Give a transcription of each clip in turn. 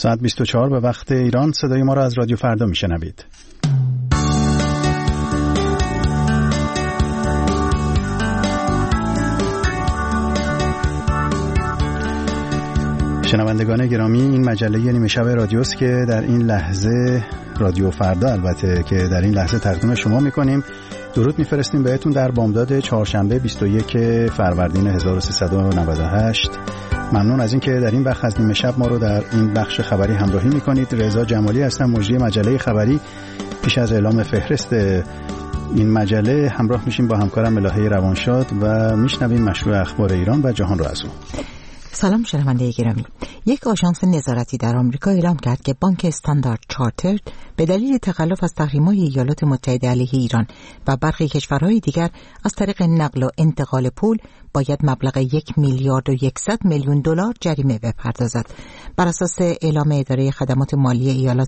ساعت 24 به وقت ایران. صدای ما را از رادیو فردا میشنوید. شنوندگان گرامی، این مجله نیمه شب رادیوست که در این لحظه، رادیو فردا البته، که در این لحظه تقدیم شما میکنیم. درود میفرستیم بهتون در بامداد چهارشنبه 21 فروردین 1398. ممنون از اینکه در این بخش از نیمه شب ما رو در این بخش خبری همراهی میکنید. رضا جمالی هستم، مجری مجله خبری. پیش از اعلام فهرست این مجله همراه میشیم با همکارم الهه روانشاد و میشنویم مشروع اخبار ایران و جهان رو از اون. سلام شنونده گرامی. یک آژانس نظارتی در آمریکا اعلام کرد که بانک استاندارد چارترد به دلیل تخلف از تحریم‌های ایالات متحده علیه ایران و برخی کشورهای دیگر از طریق نقل و انتقال پول باید مبلغ 1 میلیارد و 100 میلیون دلار جریمه بپردازد. بر اساس اعلام اداره خدمات مالی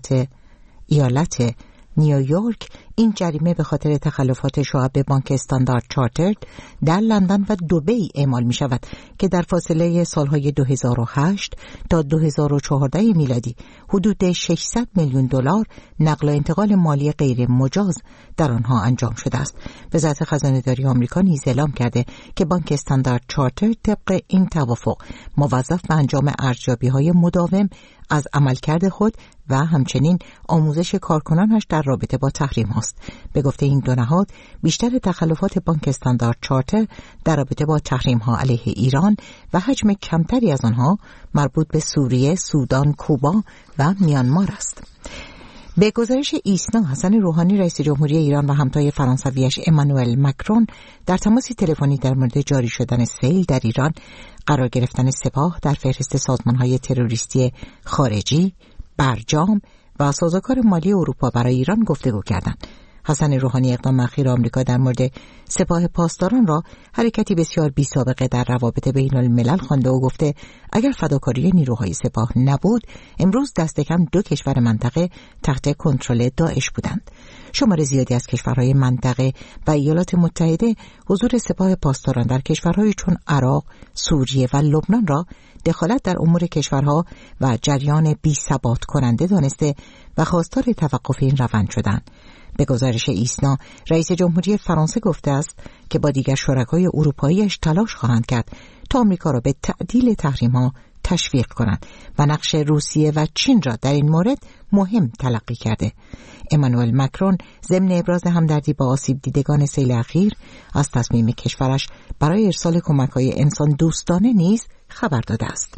ایالت نیویورک، این جریمه به خاطر تخلفات شعب بانک استاندارد چارترد در لندن و دبی اعمال می شود که در فاصله سالهای 2008 تا 2014 میلادی حدود 600 میلیون دلار نقل و انتقال مالی غیر مجاز در آنها انجام شده است. وزارت خزانه‌داری آمریکا نیز اعلام کرده که بانک استاندارد چارترد طبق این توافق موظف به انجام ارزیابی‌های مداوم از عملکرد خود و همچنین آموزش کارکنانش در رابطه با تحریم است. به گفته این دو نهاد، بیشتر تخلفات بانک استاندارد چارتر در رابطه با تحریم ها علیه ایران و حجم کمتری از آنها مربوط به سوریه، سودان، کوبا و میانمار است. به گزارش ایسنا، حسن روحانی رئیس جمهوری ایران و همتای فرانسویش امانوئل مکرون در تماسی تلفنی در مورد جاری شدن سیل در ایران، قرار گرفتن سپاه در فهرست سازمان‌های تروریستی خارجی، برجام و سازوکار مالی اروپا برای ایران گفتگو کردند. حسن روحانی اقدام اخیر آمریکا در مورد سپاه پاسداران را حرکتی بسیار بی‌سابقه در روابط بین الملل خوانده و گفته اگر فداکاری نیروهای سپاه نبود، امروز دست کم 2 کشور منطقه تحت کنترل داعش بودند. شمار زیادی از کشورهای منطقه و ایالات متحده حضور سپاه پاسداران در کشورهای چون عراق، سوریه و لبنان را دخالت در امور کشورها و جریان بی‌ثبات کننده دانسته و خواستار توقف این روند شدند. به گزارش ایسنا، رئیس جمهوری فرانسه گفته است که با دیگر شرکای اروپاییش تلاش خواهند کرد تا آمریکا را به تعدیل تحریم‌ها تشویق کنند و نقش روسیه و چین را در این مورد مهم تلقی کرده. امانوئل مکرون ضمن ابراز همدردی با آسیب دیدگان سیل اخیر از تصمیم کشورش برای ارسال کمک‌های انسان دوستانه نیز خبر داده است.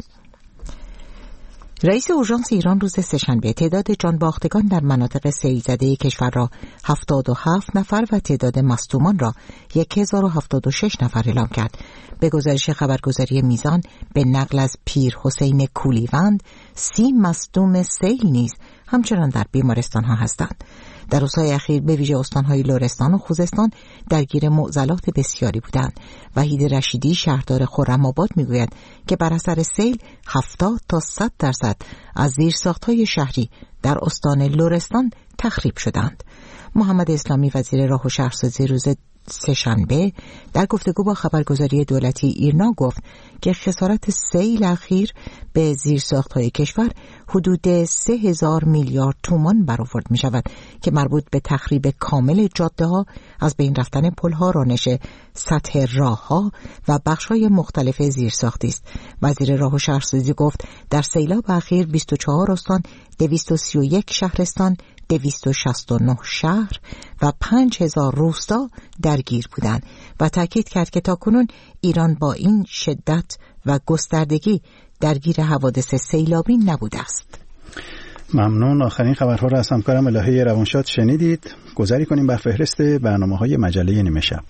رئیس اورژانس ایران روز سه‌شنبه تعداد جانباختگان در مناطق سیل زده کشور را 77 نفر و تعداد مصدومان را 1076 نفر اعلام کرد. به گزارش خبرگزاری میزان، به نقل از پیر حسین کولیوند، 30 مصدوم سیل نیز همچنان در بیمارستان‌ها هستند. در روزهای اخیر به ویژه استان‌های لرستان و خوزستان درگیر معضلات بسیاری بودند. وحید رشیدی شهردار خرم‌آباد میگوید که بر اثر سیل 70 تا 100% از زیرساخت‌های شهری در استان لرستان تخریب شدند. محمد اسلامی وزیر راه و شهرسازی روز سه‌شنبه در گفتگو با خبرگزاری دولتی ایرنا گفت که خسارت سیل اخیر به زیرساخت‌های کشور حدود 3000 میلیارد تومان برآورد می شود که مربوط به تخریب کامل جاده‌ها، از بین رفتن پل‌ها، رانش سطح راه‌ها و بخش‌های مختلف زیرساختی است. وزیر راه و شهرسازی گفت در سیلاب اخیر 24 استان، 231 شهرستان، 269 شهر و 5000 روستا درگیر بودند و تاکید کرد که تاکنون ایران با این شدت و گستردگی درگیر حوادث سیلابی نبوده است. ممنون. آخرین خبرها را از همکارم الهه روانشاد شنیدید. گذاری کنیم بر فهرست برنامه‌های مجله نیمه شب.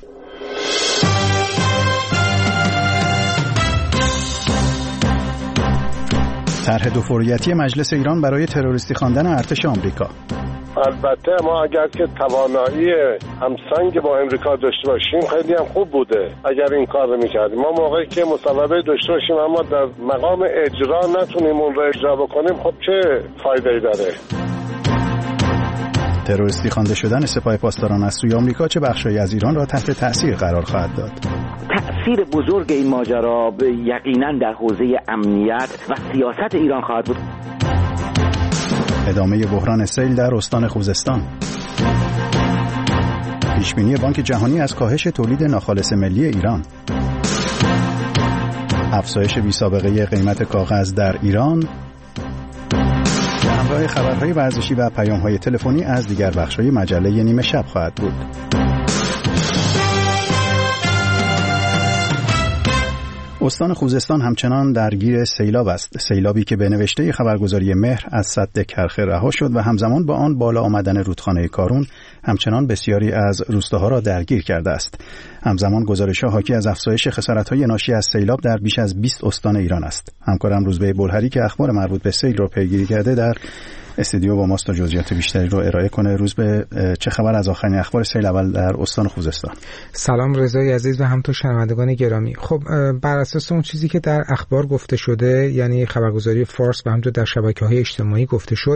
طرح دوفوریتی مجلس ایران برای تروریستی خواندن ارتش آمریکا. البته ما اگر که توانایی همسنگ با امریکا داشته باشیم خیلی هم خوب بوده اگر این کار رو میکردیم. ما موقعی که مصوبه داشته باشیم اما در مقام اجرا نتونیم اون رو اجرا بکنیم، خب چه فایده‌ای داره؟ تروریستی خوانده شدن سپاه پاسداران از سوی آمریکا چه بخشی از ایران را تحت تأثیر قرار خواهد داد؟ تأثیر بزرگ این ماجرا یقینا در حوزه امنیت و سیاست ایران خواهد بود. ادامه بحران سیل در استان خوزستان. پیشبینی بانک جهانی از کاهش تولید ناخالص ملی ایران. افزایش بی‌سابقه قیمت کاغذ در ایران. همراه خبرهای ورزشی و پیام‌های تلفنی از دیگر بخش‌های مجله نیمه شب خواهد بود. استان خوزستان همچنان درگیر سیلاب است. سیلابی که به نوشته خبرگزاری مهر از سد کرخه رها شد و همزمان با آن بالا آمدن رودخانه کارون همچنان بسیاری از روستاها را درگیر کرده است. همزمان گزارش‌ها حاکی از افزایش خسارت‌های ناشی از سیلاب در بیش از 20 استان ایران است. همکارم روزبه بلهری که اخبار مربوط به سیل را پیگیری کرده در استودیو با ماست تا جزئیات بیشتری رو ارائه کنه. روزبه، چه خبر از آخرین اخبار سیل اول در استان خوزستان؟ سلام رضای عزیز و همینطور شنوندگان گرامی. خب بر اساس اون چیزی که در اخبار گفته شده، یعنی خبرگزاری فارس و همینطور در شبکه‌های اجتماعی گفته شد،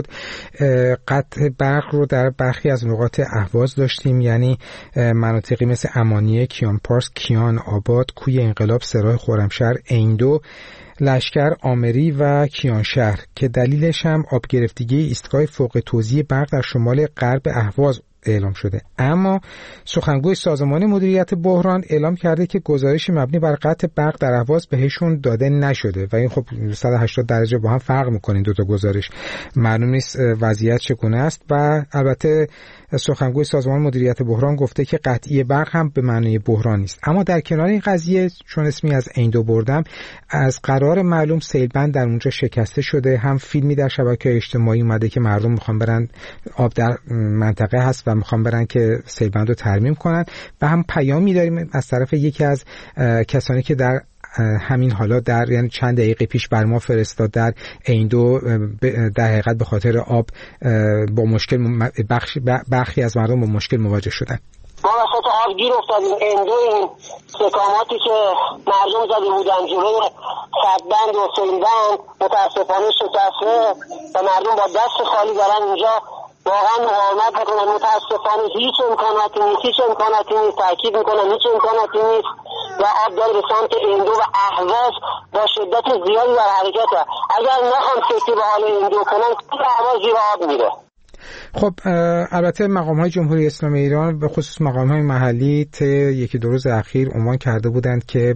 قطع برق رو در برخی از نقاط اهواز داشتیم، یعنی مناطقی مثل امانیه، کیان پارس، کیان آباد، کوی انقلاب، سراج خرمشهر، ایندو، لشکر، آمری و کیانشهر که دلیلش هم آب گرفتگی ایستگاه فوق توزیع برق در شمال غرب اهواز اعلام شده. اما سخنگوی سازمان مدیریت بحران اعلام کرده که گزارشی مبنی بر قطع برق در اهواز بهشون داده نشده و این خب 180 درجه با هم فرق می‌کنه. این دو تا گزارش معلوم نیست وضعیت چگونه است. و البته سخنگوی سازمان مدیریت بحران گفته که قطعی برق هم به معنی بحران نیست. اما در کنار این قضیه، چون اسمی از ایندو بردم، از قرار معلوم سیلبند در اونجا شکسته شده. هم فیلمی در شبکه‌های اجتماعی اومده که مردم میخوان برن، آب در منطقه هست و میخوان برن که سیلبند رو ترمیم کنن، و هم پیامی داریم از طرف یکی از کسانی که در همین حالا در یعنی چند دقیقه پیش بر ما فرستاد در ایندو در حقیقت به خاطر آب با مشکل برخی از مردم با مشکل مواجه شدن. ما وسط آب گیر افتادیم. ایندو این سکاماتی که مردم زده بودن جلوی سدبند و سیلبند متاسفانه شکسته و مردم با دست خالی دارن اینجا واقعا مقاومت میکنن. متاسفانه هیچ امکاناتی نیست. تاکید میکنم هیچ امکاناتی نیست و آب داره به سمت ایندو و اهواز با شدت زیادی در حرکته. اگر نخوام فکری به حال ایندو کنن، کل اهواز زیر آب میره. خب البته مقام‌های جمهوری اسلامی ایران به خصوص مقام‌های محلی یکی دو روز اخیر عنوان کرده بودند که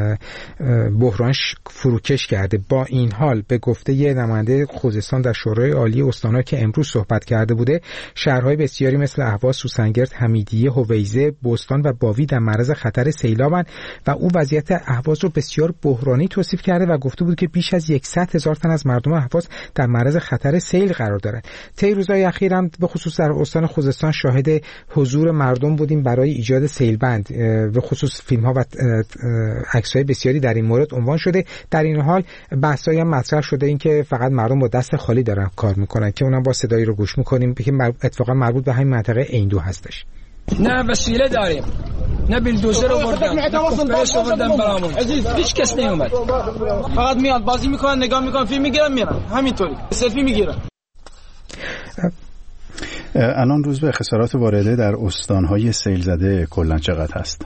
بحران فروکش کرده. با این حال به گفته یه نماینده خوزستان در شورای عالی استان‌ها که امروز صحبت کرده بوده، شهرهای بسیاری مثل اهواز، سوسنگرد، حمیدیه، هویزه، بستان و باوی در معرض خطر سیلابند و او وضعیت اهواز رو بسیار بحرانی توصیف کرده و گفته بود که بیش از 100,000 تن از مردم اهواز در معرض خطر سیل قرار دارند. طی روزهای اخیر هم به خصوص در استان خوزستان شاهد حضور مردم بودیم برای ایجاد سیلبند. به خصوص فیلم‌ها و عکس‌های بسیاری در این مورد عنوان شده. در این حال بحثایی هم مطرح شده این که فقط مردم با دست خالی دارن کار میکنن که اونم با صدایی رو گوش میکنیم که اتفاقا مربوط به همین منطقه ایندو هستش. نه وسیله داریم، نه بیلدوزر آوردن، نه کمپرس آوردن برامون. هیچ کس نیومد. فقط میاد بازی میکنن، نگاه میکنن، فیلم میگیرن میرن. همینطوری سلفی میگیرن. الان روز به خسارات وارده در استان‌های سیل زده کلاً چقدر هست؟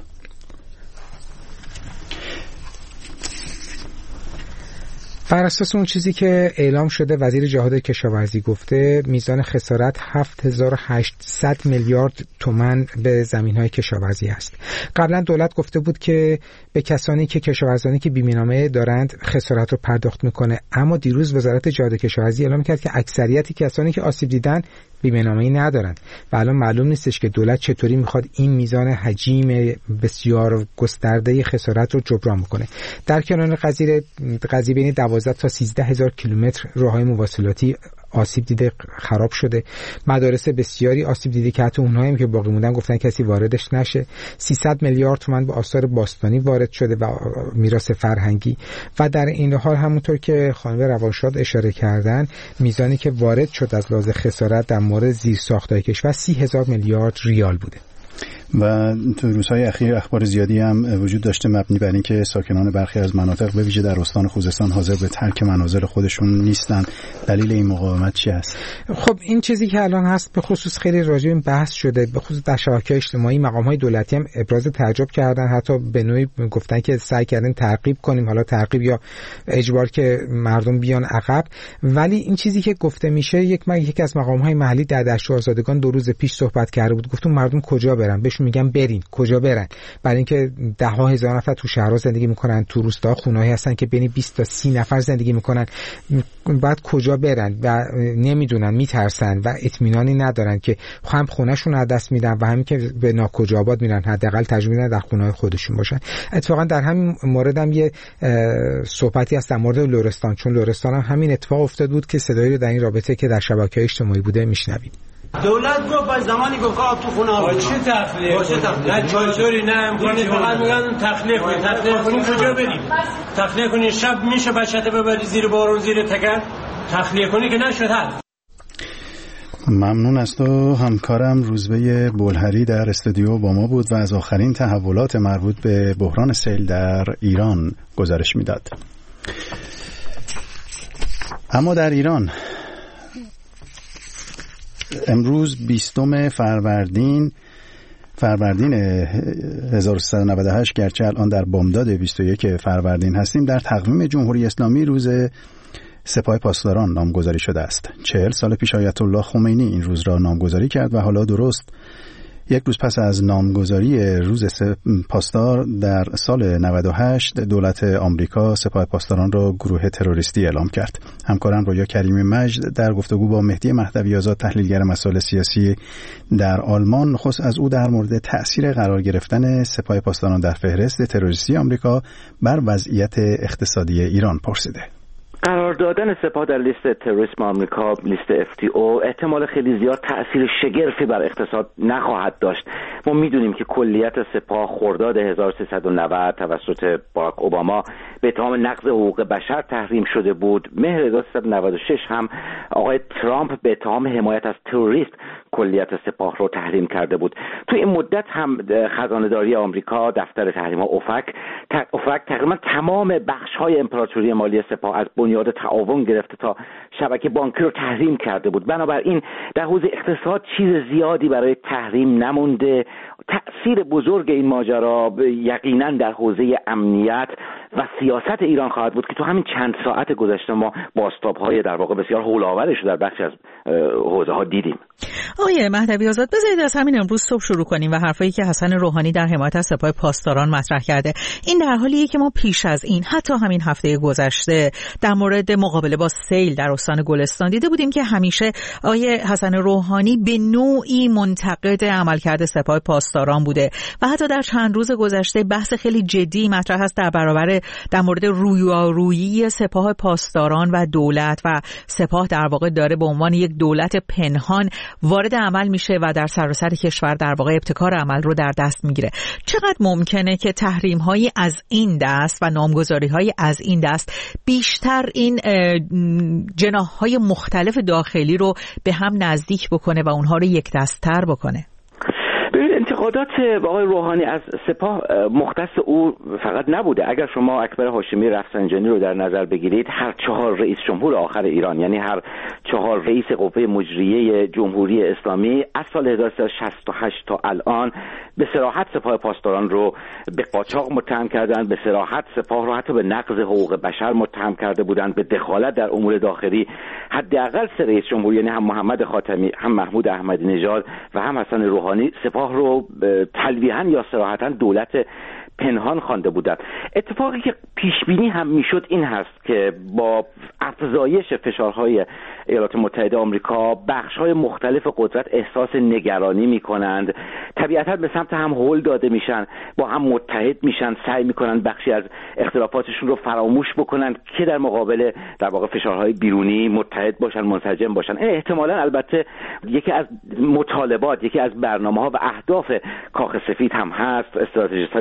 بر اساس اون چیزی که اعلام شده، وزیر جهاد کشاورزی گفته میزان خسارت 7800 میلیارد تومان به زمین‌های کشاورزی است. قبلا دولت گفته بود که به کسانی که کشاورزانی که بیمه‌نامه دارند خسارت رو پرداخت میکنه، اما دیروز وزارت جهاد کشاورزی اعلام کرد که اکثریت کسانی که آسیب دیدن بیمه‌نامه‌ای ندارند و الان معلوم نیستش که دولت چطوری میخواد این میزان حجیم بسیار گسترده خسارت رو جبران کنه. در کنار قضیه بین 12 تا 13,000 کیلومتر راههای مواصلاتی آسیب دیده، خراب شده. مدارس بسیاری آسیب دیده که حتی اونهایی که باقی موندن گفتن کسی واردش نشه. 300 میلیارد تومان به آثار باستانی وارد شده و میراث فرهنگی. و در این حال همونطور که خانم روانشاد اشاره کردن، میزانی که وارد شد از لحاظ خسارت در مورد زیرساخت‌های کشور 30,000 میلیارد ریال بوده. و تو روزهای اخیر اخبار زیادی هم وجود داشته مبنی بر اینکه ساکنان برخی از مناطق به ویژه در استان خوزستان حاضر به ترک منازل خودشون نیستن. دلیل این مقاومت چی است؟ خب این چیزی که الان هست به خصوص خیلی راجع به این بحث شده، به خصوص در شبکه‌های اجتماعی مقام‌های دولتی هم ابراز تعجب کردن، حتی به نوعی گفتن که سعی کردن ترغیب کنیم، حالا ترغیب یا اجبار که مردم بیان عقب. ولی این چیزی که گفته میشه یکی از مقام‌های محلی در دشت آزادگان 2 روز پیش صحبت کرده بود، گفتم مردم کجا برن؟ بهشون میگن برین، کجا برن؟ برای اینکه ده ها هزار نفر تو شهرها زندگی میکنن، تو روستا خونه‌ای هستن که بین 20 تا 30 نفر زندگی میکنن، بعد کجا برن و نمیدونن، میترسن و اطمینانی ندارن که هم خونه‌شون از دست میدن و همین که به ناکجا آباد میرن، حداقل ترجیح میدن در خونه‌های خودشون باشن. اتفاقا در همین مورد هم یه صحبتی هست در مورد لرستان، چون لرستان هم همین اتفاق افتاد بود که صدایی رو در این رابطه که در شبکه‌های اجتماعی بوده میشنوید. دولت گفت از زمانی گفت آب تو خونه ها چه تخلیه؟ نه چادری نه امکانی، فقط میگن تخلیه کنیم. کجا بریم؟ تخلیه کنیم شب میشه بچته ببری زیر بارون زیر تکر؟ تخلیه کنی که نشد هست. ممنون از تو. همکارم روزبه بلهری در استودیو با ما بود و از آخرین تحولات مربوط به بحران سیل در ایران گزارش میداد. اما در ایران امروز 20 فروردین 1398 گرچه الان در بامداد 21 فروردین هستیم، در تقویم جمهوری اسلامی روز سپاه پاسداران نامگذاری شده است. 40 سال پیش آیت الله خمینی این روز را نامگذاری کرد و حالا درست یک روز پس از نامگذاری روز پاسدار در سال 98 دولت آمریکا سپاه پاسداران را گروه تروریستی اعلام کرد. همکارم رویا کریم مجد در گفتگو با مهدی مهدوی آزاد تحلیلگر مسائل سیاسی در آلمان نخست از او در مورد تأثیر قرار گرفتن سپاه پاسداران در فهرست تروریستی آمریکا بر وضعیت اقتصادی ایران پرسیده. قرار دادن سپاه در لیست تروریسم آمریکا، لیست FTO، احتمال خیلی زیاد تأثیر شگرفی بر اقتصاد نخواهد داشت. ما میدونیم که کلیت سپاه خرداد 1390 توسط باراک اوباما به اتهام نقض حقوق بشر تحریم شده بود. مهر 1396 هم آقای ترامپ به اتهام حمایت از تروریست کلیت سپاه رو تحریم کرده بود. تو این مدت هم خزانه‌داری آمریکا، دفتر تحریم‌ها اوفک تقریبا تمام بخش‌های امپراتوری مالی سپاه از بنیاد تعاون گرفته تا شبکه بانکی رو تحریم کرده بود. بنابراین در حوزه اقتصاد چیز زیادی برای تحریم نمونده. تأثیر بزرگ این ماجرا یقینا در حوزه امنیت و سیاست ایران خواهد بود که تو همین چند ساعت گذشته ما بازتاب‌های در واقع بسیار هول‌آورش در بخشی از حوزه‌ها دیدیم. آقای مهدوی آزاد، بذارید از همین امروز صبح شروع کنیم و حرفایی که حسن روحانی در حمایت از سپاه پاسداران مطرح کرده. این در حالیه که ما پیش از این حتی همین هفته گذشته در مورد مقابله با سیل در استان گلستان دیده بودیم که همیشه آقای حسن روحانی به نوعی منتقد عملکرد سپاه پاسداران بوده و حتی در چند روز گذشته بحث خیلی جدی مطرح است در مورد رویارویی سپاه پاسداران و دولت و سپاه در واقع داره به عنوان یک دولت پنهان وارد عمل میشه و در سراسر کشور در واقع ابتکار عمل رو در دست میگیره. چقدر ممکنه که تحریم‌هایی از این دست و نامگذاری‌هایی از این دست بیشتر این جناح‌های مختلف داخلی رو به هم نزدیک بکنه و اونها رو یک دست‌تر بکنه؟ انتقادات آقای روحانی از سپاه مختص او فقط نبوده. اگر شما اکبر هاشمی رفسنجانی رو در نظر بگیرید، هر 4 رئیس جمهور آخر ایران، یعنی هر 4 رئیس قوه مجریه جمهوری اسلامی از سال 1368 تا الان به صراحت سپاه پاسداران رو به قاچاق متهم کردند، به صراحت سپاه رو حتی به نقض حقوق بشر متهم کرده بودند، به دخالت در امور داخلی. حداقل 3 رئیس جمهور، یعنی هم محمد خاتمی، هم محمود احمدی نژاد و هم حسن روحانی، سپاه رو تلویحاً یا صراحتاً دولت پنهان خوانده بودند. اتفاقی که پیش بینی هم میشد این هست که با افزایش فشارهای ایالات متحده آمریکا بخش‌های مختلف قدرت احساس نگرانی می‌کنند، طبیعتاً به سمت هم هول داده میشن، با هم متحد میشن، سعی می‌کنن بخشی از اختلافاتشون رو فراموش بکنن که در مقابل در واقع فشارهای بیرونی متحد باشن، منسجم باشن. این احتمالاً البته یکی از مطالبات، یکی از برنامه‌ها و اهداف کاخ سفید هم هست. استراتژیست‌های کاخ سفید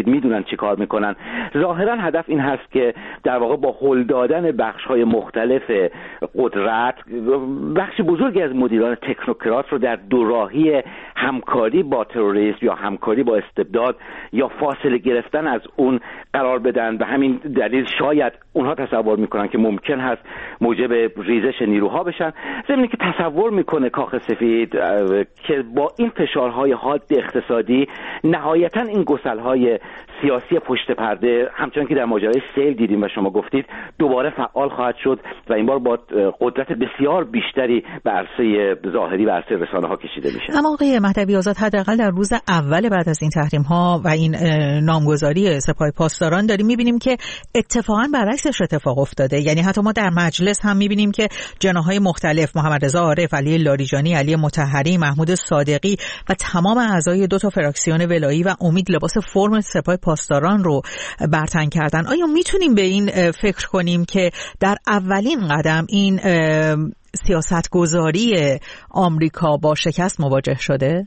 میدونن چی کار میکنن. ظاهرا هدف این هست که در واقع با هل دادن بخش‌های مختلف قدرت بخش بزرگی از مدیران تکنوکرات رو در دوراهی همکاری با تروریسم یا همکاری با استبداد یا فاصله گرفتن از اون قرار بدن. به همین دلیل شاید اونها تصور میکنن که ممکن هست موجب ریزش نیروها بشن، ضمن که تصور میکنه کاخ سفید که با این فشارهای حاد اقتصادی نهایتا این گسلهای سیاسی پشت پرده همچنان که در ماجرای سیل دیدیم و شما گفتید دوباره فعال خواهد شد و این بار با قدرت بسیار بیشتری به عرصه ظاهری و عرصه رسانه ها کشیده میشه. اما آقای مهدوی آزاد، حداقل در روز اول بعد از این تحریم ها و این نامگذاری سپاه پاسداران داریم میبینیم که اتفاقا برعکسش اتفاق افتاده. یعنی حتی ما در مجلس هم میبینیم که جناح‌های مختلف، محمد رضا عارف، علی لاریجانی، علی مطهری، محمود صادقی و تمام اعضای دو تا فراکسیون ولایی و امید لباس فرم سپاه پاسداران رو برتن کردن. آیا میتونیم به این فکر کنیم که در اولین قدم این سیاستگذاری آمریکا با شکست مواجه شده؟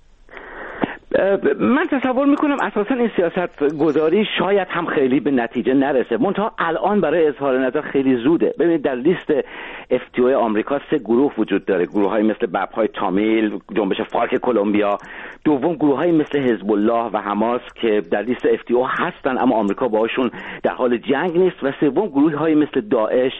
من تصور میکنم اساسا این سیاست گذاری شاید هم خیلی به نتیجه نرسه، منتها الان برای اظهار نظر خیلی زوده. ببینید در لیست FTO آمریکا 3 گروه وجود داره، گروه‌های مثل بپ‌های تامیل، جنبش فارک کلمبیا، دوم گروه‌های مثل حزب الله و حماس که در لیست FTO هستن اما آمریکا باهاشون در حال جنگ نیست، و سوم گروه‌های مثل داعش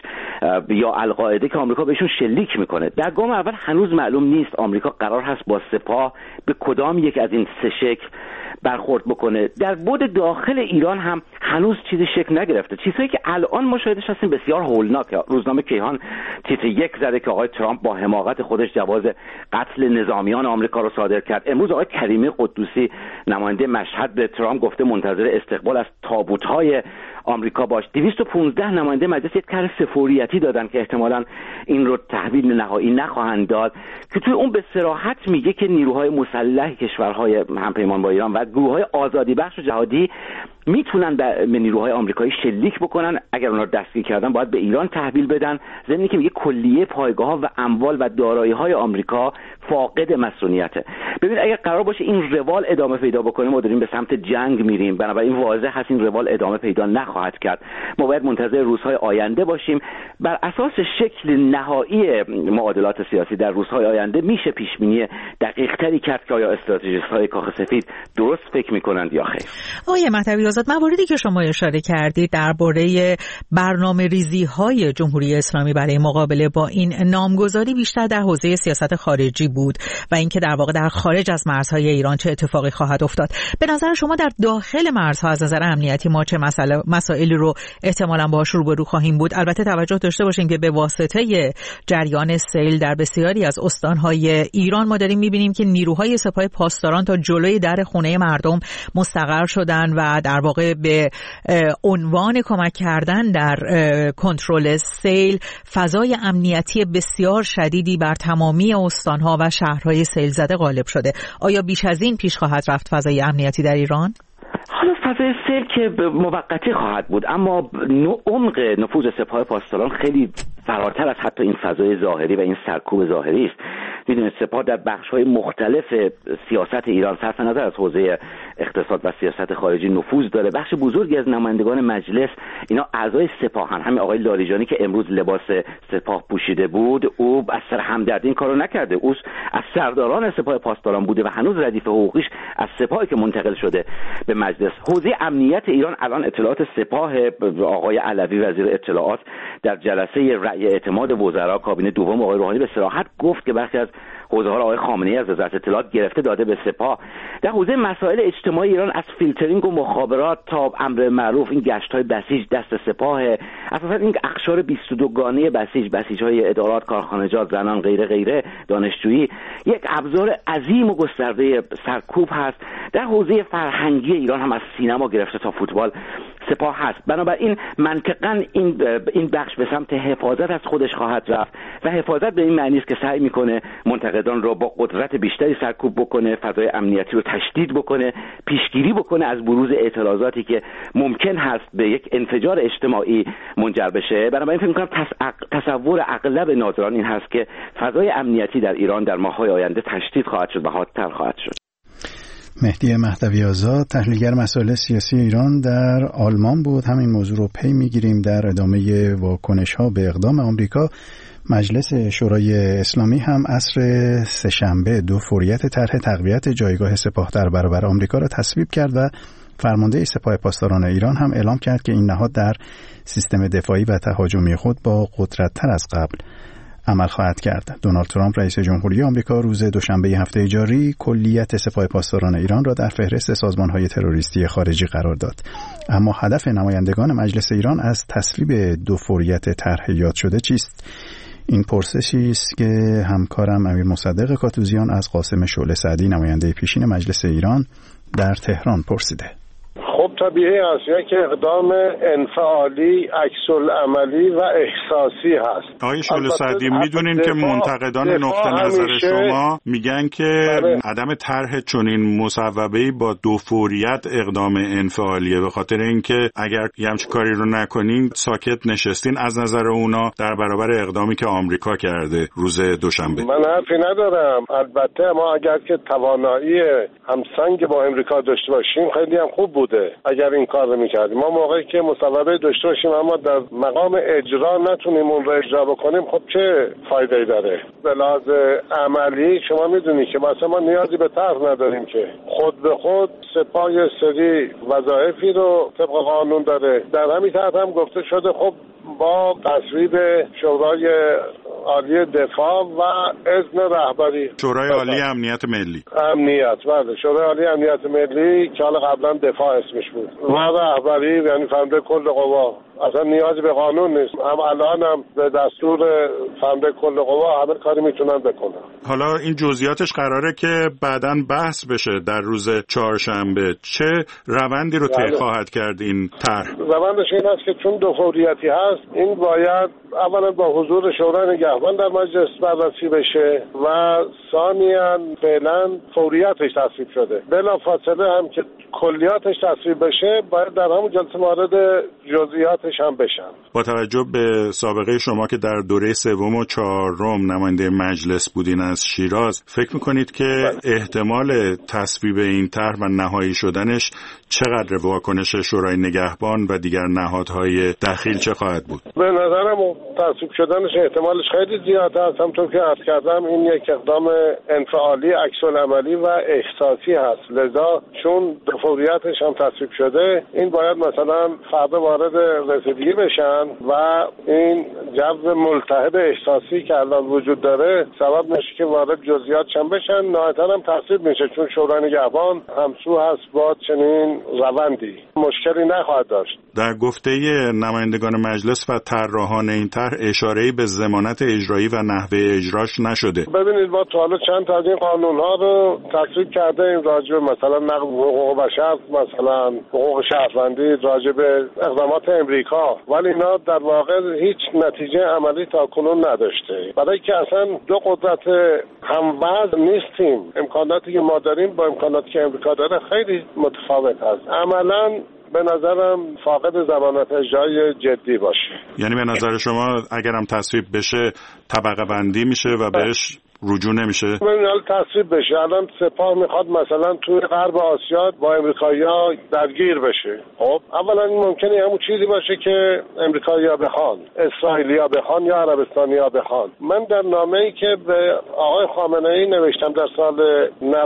یا القاعده که آمریکا بهشون شلیک میکنه. در گام اول هنوز معلوم نیست آمریکا قرار هست با سپاه به کدام یک از این سه شکل برخورد بکنه. در بعد داخل ایران هم هنوز چیزی شکل نگرفته. چیزهایی که الان مشاهدهش هستیم بسیار هولناکه. روزنامه کیهان تیتر 1 زده که آقای ترامپ با حماقت خودش جواز قتل نظامیان آمریکا رو صادر کرد. امروز آقای کریمی قدوسی نماینده مشهد به ترامپ گفته منتظر استقبال از تابوت‌های آمریکا باش. 215 نماینده مجلس یک طرح سفوریتی دادن که احتمالاً این رو تحویل نهایی نخواهند داد که توی اون به صراحت میگه که نیروهای مسلح کشورهای همپیمان با ایران و گروه‌های آزادی بخش و جهادی میتونن به نیروهای آمریکایی شلیک بکنن. اگر اونا رو دستگیر کردن باید به ایران تحویل بدن. ضمن که میگه کلیه پایگاه‌ها و اموال و دارایی‌های آمریکا فاقد مسئولیته. ببین اگر قرار باشه این روال ادامه پیدا بکنه ما داریم به سمت جنگ میریم، بنابراین واضح هست این روال ادامه پیدا نخواهد کرد. ما باید منتظر روزهای آینده باشیم. بر اساس شکل نهایی معادلات سیاسی در روزهای آینده میشه پیش بینی دقیق‌تری کرد که آیا استراتژیست‌های کاخ سفید درست فکر می‌کنند یا خیر. آقای مهدوی آزاد، مواردی که شما اشاره کردید درباره برنامه‌ریزی‌های جمهوری اسلامی برای مقابله با این نامگذاری بیشتر در حوزه سیاست خارجی بود و اینکه در واقع در خارج از مرزهای ایران چه اتفاقی خواهد افتاد. به نظر شما در داخل مرزها از نظر امنیتی ما چه مسائلی رو احتمالاً باهاش روبرو خواهیم بود؟ البته توجه داشته باشیم که به واسطه جریان سیل در بسیاری از استان‌های ایران ما داریم می‌بینیم که نیروهای سپاه پاسداران تا جلوی در خونه مردم مستقر شدن و در واقع به عنوان کمک کردن در کنترل سیل فضای امنیتی بسیار شدیدی بر تمامی استان‌ها و شهرهای سیل زده غالب شده. آیا بیش از این پیش خواهد رفت فضای امنیتی در ایران؟ حالا فضای سیل که موقتی خواهد بود، اما عمق نفوذ سپاه پاسداران خیلی فراتر از حتی این فضای ظاهری و این سرکوب ظاهری است. میدونید سپاه در بخش‌های مختلف سیاست ایران صرف نظر از حوزه اقتصاد و سیاست خارجی نفوذ داره. بخش بزرگی از نمایندگان مجلس اینا اعضای سپاهن. همین آقای لاریجانی که امروز لباس سپاه پوشیده بود، او از سر همدردی این کارو نکرده، او از سرداران سپاه پاسداران بوده و هنوز ردیف حقوقیش از سپاهی که منتقل شده به مجلس. حوزه امنیت ایران الان اطلاعات سپاه، آقای علوی وزیر اطلاعات در جلسه رأی اعتماد وزرا کابینه دوم آقای روحانی به صراحت گفت که برخی از حوزه‌ها را آقای خامنه‌ای از وزارت اطلاعات گرفته داده به سپاه. در حوزه مسائل اجتماعی ایران از فیلترینگ و مخابرات تا امر معروف این گشت‌های بسیج دست سپاه، اساساً این اقشار 22 گانه بسیج‌های ادارات، کارخانجات، زنان، غیره دانشجویی یک ابزار عظیم و گسترده سرکوب هست. در حوزه فرهنگی ایران هم از سینما گرفته تا فوتبال سپاه هست. بنابراین منطقاً این بخش به سمت حفاظت از خودش خواهد رفت و حفاظت به این معنی است که سعی می‌کنه منتقدان را با قدرت بیشتری سرکوب بکنه، فضای امنیتی رو تشدید بکنه، پیشگیری بکنه از بروز اعتراضاتی که ممکن هست به یک انفجار اجتماعی منجر بشه. بنابراین فکر می‌کنم تصور اغلب ناظران این هست که فضای امنیتی در ایران در ماه‌های آینده تشدید خواهد شد و حادتر خواهد شد. مهدی مهدوی آزاد، تحلیلگر مسائل سیاسی ایران در آلمان بود. همین موضوع رو پی میگیریم در ادامه واکنش‌ها به اقدام آمریکا. مجلس شورای اسلامی هم عصر سه‌شنبه دو فوریت طرح تقویت جایگاه سپاه در برابر آمریکا را تصویب کرد و فرمانده سپاه پاسداران ایران هم اعلام کرد که این نهاد در سیستم دفاعی و تهاجمی خود با قدرت‌تر از قبل عمل خواهد کرد. دونالد ترامپ رئیس جمهوری آمریکا روز دوشنبه هفته جاری کلیت سپاه پاسداران ایران را در فهرست سازمان‌های تروریستی خارجی قرار داد. اما هدف نمایندگان مجلس ایران از تصویب دو فوریت طرح یاد شده چیست؟ این پرسشی است که همکارم امیر مصدق کاتوزیان از قاسم شعله سعدی، نماینده پیشین مجلس ایران در تهران پرسیده. خب طبیعی است، یک اقدام انفعالی، عکس‌العملی و احساسی هست. آقای شعله سعدی، میدونین که منتقدان نقطه نظر شما میگن که عدم طرح چنین مصوبه‌ای با دو فوریت اقدام انفعالیه، به خاطر اینکه اگر همچین کاری رو نکنین ساکت نشستین از نظر اونا در برابر اقدامی که آمریکا کرده روز دوشنبه. من حرفی ندارم، البته ما اگر که توانایی همسنگ با امریکا داشته باشیم خیلی هم خوب بوده اگر این کار رو میکردیم. ما موقعی که مصوبه داشته باشیم اما در مقام اجرا نتونیم اون رو اجرا بکنیم، خب چه فایده‌ای داره؟ به لحاظ عملی شما میدونی که مثلا ما نیازی به طرح نداریم که خود به خود سپاه سری وظایفی رو طبق قانون داره. در همین تحت هم گفته شده خب با تصویب شورای عالی دفاع و اذن رهبری شورای عالی امنیت ملی، بله، شورای عالی امنیت ملی که حالا قبلا دفاع اسمش بود و رهبری، یعنی فرمانده کل قوا. اصلا نیازی به قانون نیست، هم الان هم به دستور فرمانده کل قوا همه کاری میتونن بکنن. حالا این جزئیاتش قراره که بعداً بحث بشه در روز چهارشنبه. چه روندی رو طی خواهد کرد این طرح؟ روندش این است که چون دو فوریتی هست، این باید اولا با حضور شورای نگهبان در مجلس بررسی بشه و ثانیاً فعلا فوریتش تصویب شده. بلافاصله هم که کلیاتش تصویب بشه باید در همون جلسه وارد جزئیاتش هم بشن. با توجه به سابقه شما که در دوره سوم و چهارم نماینده مجلس بودین از شیراز، فکر میکنید که احتمال تصویب این طرح و نهایی شدنش چقدر؟ واکنش شورای نگهبان و دیگر نهادهای دخیل چه خواهد بود؟ به نظرم تصویب شدنش احتمالش خیلی زیاد است. همونطور که عرض کردم این یک اقدام انفعالی، عکس‌العملی و احساسی هست. لذا چون دو فوریتش هم تصویب شده، این باید مثلا فردا وارد رسیدگی بشن و این جو ملتهب احساسی که الان وجود داره سبب میشه که وارد جزئیاتش هم بشن. نهایتاً هم تصویب میشه چون شورای نگهبان همسو هست با چنین روندی، مشکلی نخواهد داشت. در گفته نمایندگان مجلس و طراحان این طرح اشاره‌ای به ضمانت اجرایی و نحوه اجراش نشده. ببینید ما تا حالا چند تا از این قانون‌ها رو تصویب کرده ایم، راجع به مثلا نقض حقوق بشر، مثلا حقوق شهروندی، راجع به اقدامات امریکا، ولی اینا در واقع هیچ نتیجه عملی تاکنون نداشته. برای که اصلا دو قدرت هموزن نیستیم. امکاناتی که ما داریم با امکاناتی که امریکا داره خیلی متفاوت هست. عملاً به نظرم فاقد ضمانت اجرایی جدی باشه. یعنی به نظر شما اگرم تصویب بشه طبقه بندی میشه و بهش رجوع نمیشه؟ الان تصویب بشه، الان سپاه میخواد مثلا توی غرب آسیا با امریکایی‌ها درگیر بشه. خب اولا این ممکنه همون چیزی باشه که امریکایی‌ها بخوان، اسرائیلی‌ها بخوان یا عربستانی‌ها بخوان. من در نامه‌ای که به آقای خامنه‌ای نوشتم در سال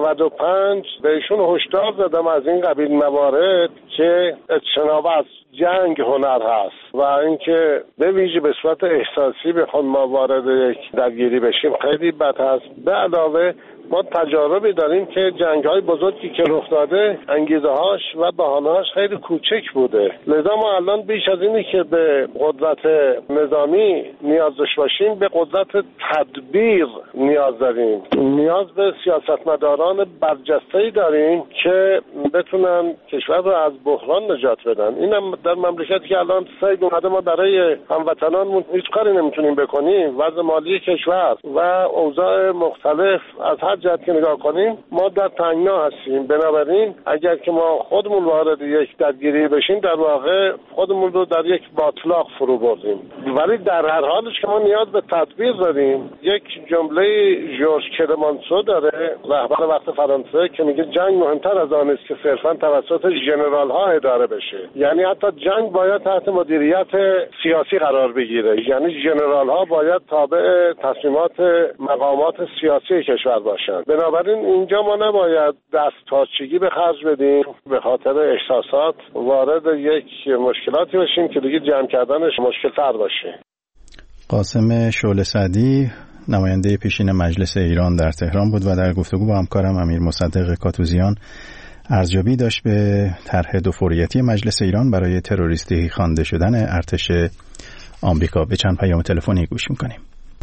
95 بهشون هشدار دادم از این قبیل موارد که اجتناب از جنگ هنر هست و اینکه به ویژه به صورت احساسی بخوام ما وارد یک درگیری بشیم خیلی بد هست. به علاوه ما تجاربی داریم که جنگ‌های بزرگی که رخ داده انگیزه‌هاش و بهانه‌هاش خیلی کوچک بوده. لذا ما الان بیش از اینی که به قدرت نظامی نیاز داشته باشیم به قدرت تدبیر نیاز داریم. نیاز به سیاستمداران برجسته‌ای داریم که بتونن کشور رو از بحران نجات بدن. اینم در مملکتی که الان سید اومده ما برای هموطنانمون هیچ کاری نمیتونیم بکنیم. وضع مالی کشور و اوضاع مختلف از هر هر جهت که نگاه کنیم ما در تنگنا هستیم. بنابراین اگر که ما خودمون وارد یک درگیری بشیم در واقع خودمون رو در یک باطلاق فرو بردیم. ولی در هر حالش که ما نیاز به تدبیر داریم. یک جمله ژورژ کلمانسو داره، رهبر وقت فرانسه، که میگه جنگ مهمتر از آن است که صرفاً توسط ژنرال ها اداره بشه. یعنی حتی جنگ باید تحت مدیریت سیاسی قرار بگیره. یعنی ژنرال ها باید تابع تصمیمات مقامات سیاسی کشور باشند. بنابراین اینجا ما نباید دستپاچگی به خرج بدیم به خاطر احساسات وارد یک مشکلاتی بشیم که دیگه جمع کردنش مشکل تر باشه. قاسم شعله سعدی نماینده پیشین مجلس ایران در تهران بود و در گفتگو با همکارم امیر مصدق کاتوزیان ارزیابی داشت به طرح دوفوریتی مجلس ایران برای تروریستی خوانده شدن ارتش آمریکا. به چند پیام تلفنی گوش میکنیم.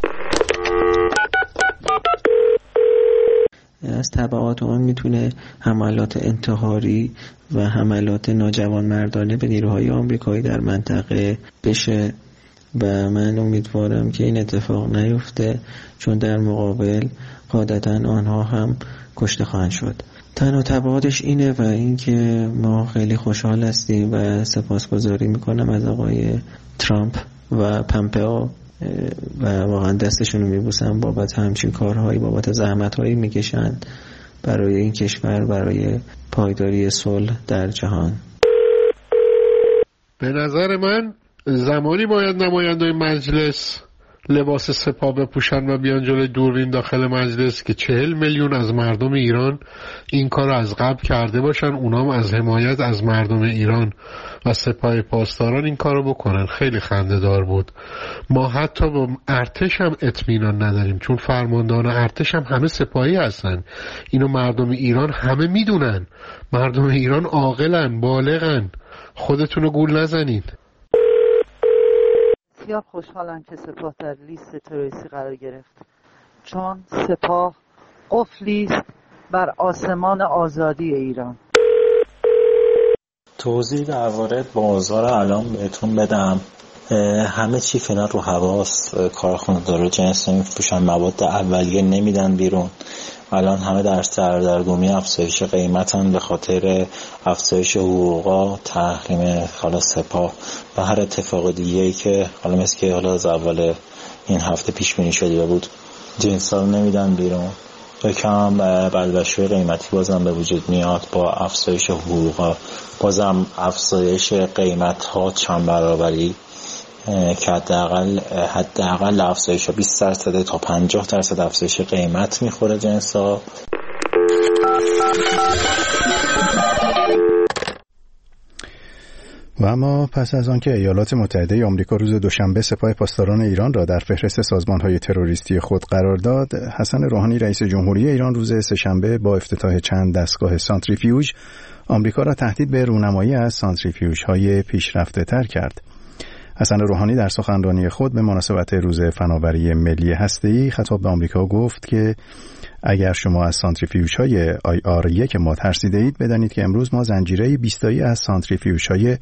از تبعات اون میتونه حملات انتحاری و حملات ناجوانمردانه به نیروهای آمریکایی در منطقه بشه و من امیدوارم که این اتفاق نیفته، چون در مقابل قاعدتاً آنها هم کشته خواهند شد. تنها تبعاتش اینه و اینکه ما خیلی خوشحال هستیم و سپاسگزاری میکنم از آقای ترامپ و پامپئو و واقعا دستشون رو میبوسم بابت همچین کارهایی، بابت زحمتهایی میکشند برای این کشور، برای پایداری صلح در جهان. به نظر من زمانی باید نمایندگان مجلس لباس سپاه بپوشن و بیان جلوی دوربین داخل مجلس که 40 میلیون از مردم ایران این کار رو از قبل کرده باشن، اونام از حمایت از مردم ایران و سپاه پاسداران این کار رو بکنن. خیلی خنده‌دار بود. ما حتی با ارتش هم اطمینان نداریم، چون فرماندهان ارتش هم همه سپاهی هستن. اینو مردم ایران همه میدونن. مردم ایران عاقلن، بالغن. خودتون رو گول نزنید. بسیار خوشحالم که سپاه در لیست تروریستی قرار گرفت، چون سپاه قفلی است بر آسمان آزادی ایران. توضیح درباره بازار الان بهتون بدم. همه چی فعلا رو هواست. کارخونه داره جنس نمیفروشن، مواد اولیه نمیدن بیرون. الان همه در سردرگمی افزایش قیمتن به خاطر افزایش حقوقا، تحریم حالا سپاه و هر اتفاق دیگه‌ای که حالا مثل که حالا از اول این هفته پیش بینی شده بود. جنسا رو نمیدن بیرون. یکم بلبشوی قیمتی بازم به وجود میاد با افزایش حقوقا، بازم افزایش قیمت ها چند برابری که حداقل افزایش 20% تا 50% افزایش قیمت میخوره جنسا. و اما پس از آنکه ایالات متحده آمریکا روز دوشنبه سپاه پاسداران ایران را در فهرست سازمان‌های تروریستی خود قرار داد، حسن روحانی رئیس جمهوری ایران روز سه‌شنبه با افتتاح چند دستگاه سانتریفیوژ آمریکا را تهدید به رونمایی از سانتریفیوژهای پیشرفته‌تر کرد. حسن روحانی در سخنرانی خود به مناسبت روز فناوری ملی هسته‌ای خطاب به آمریکا گفت که اگر شما از سانتریفیوژهای IR1 ما ترسیده اید، بدانید که امروز ما زنجیره 20 تایی از سانتریفیوژهای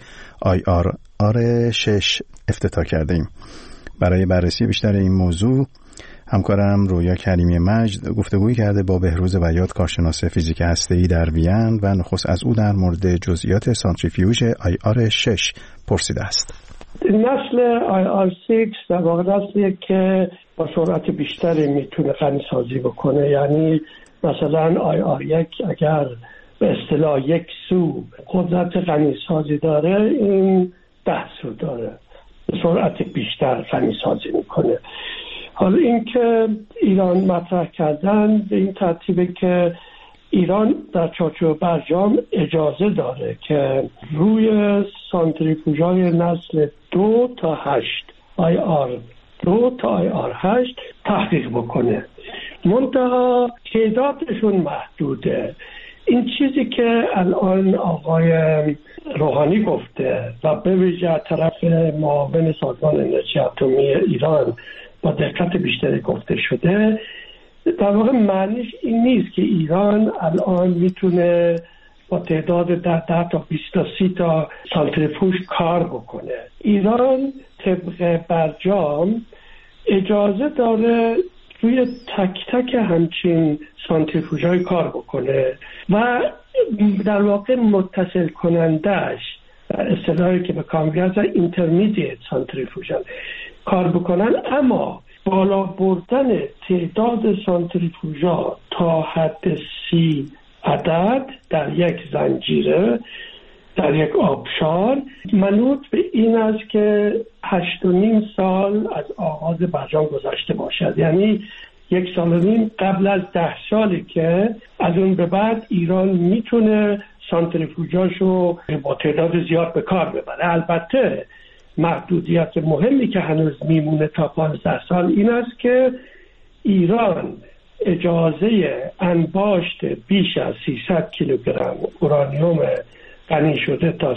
IR6 افتتاح کرده ایم. برای بررسی بیشتر این موضوع همکارم رویا کریمی مجد گفتگویی کرده با بهروز بیات، کارشناس فیزیک هسته‌ای در وین، و نخست از او در مورد جزئیات سانتریفیوژ IR6 پرسیده است. نسل IR6 در واقع نسلیه که با سرعت بیشتری میتونه غنی‌سازی بکنه. یعنی مثلا IR1 اگر به اصطلاح یک سو قدرت غنی‌سازی داره، این 10 سو داره، به سرعت بیشتر غنی‌سازی میکنه. حالا این که ایران مطرح کردن به این ترتیبه که ایران در چارچوب برجام اجازه داره که روی سانتریفیوژهای نسل 2 تا 8 IR2 تا IR8 تحقیق بکنه. منتها تعدادشون محدوده. این چیزی که الان آقای روحانی گفته و به ویژه طرف معاون سازمان انرژی اتمی ایران با دقت بیشتری گفته شده، در واقع معنیش این نیست که ایران الان میتونه با تعداد 10 تا 20 تا 30 تا سانتریفیوژ کار بکنه. ایران طبق برجام اجازه داره روی تک تک همچین سانتریفوژهای کار بکنه و در واقع متصل کنندهش، اصطلاحی که به کار می‌برن اینترمدییت سانتریفوژ کار بکنن، اما بالا بردن تعداد سانتریفوژها تا حد 30 عدد در یک زنجیره، در یک آبشار، منوط به این است که 8.5 سال از آغاز برجام گذشته باشد. یعنی 1.5 سال قبل از 10 سالی که از اون به بعد ایران میتونه سانتریفوژاشو با تعداد زیاد به کار ببره. البته محدودیت مهمی که هنوز میمونه تا 15 سال این است که ایران اجازه انباشت بیش از 300 کیلوگرم اورانیوم غنی شده تا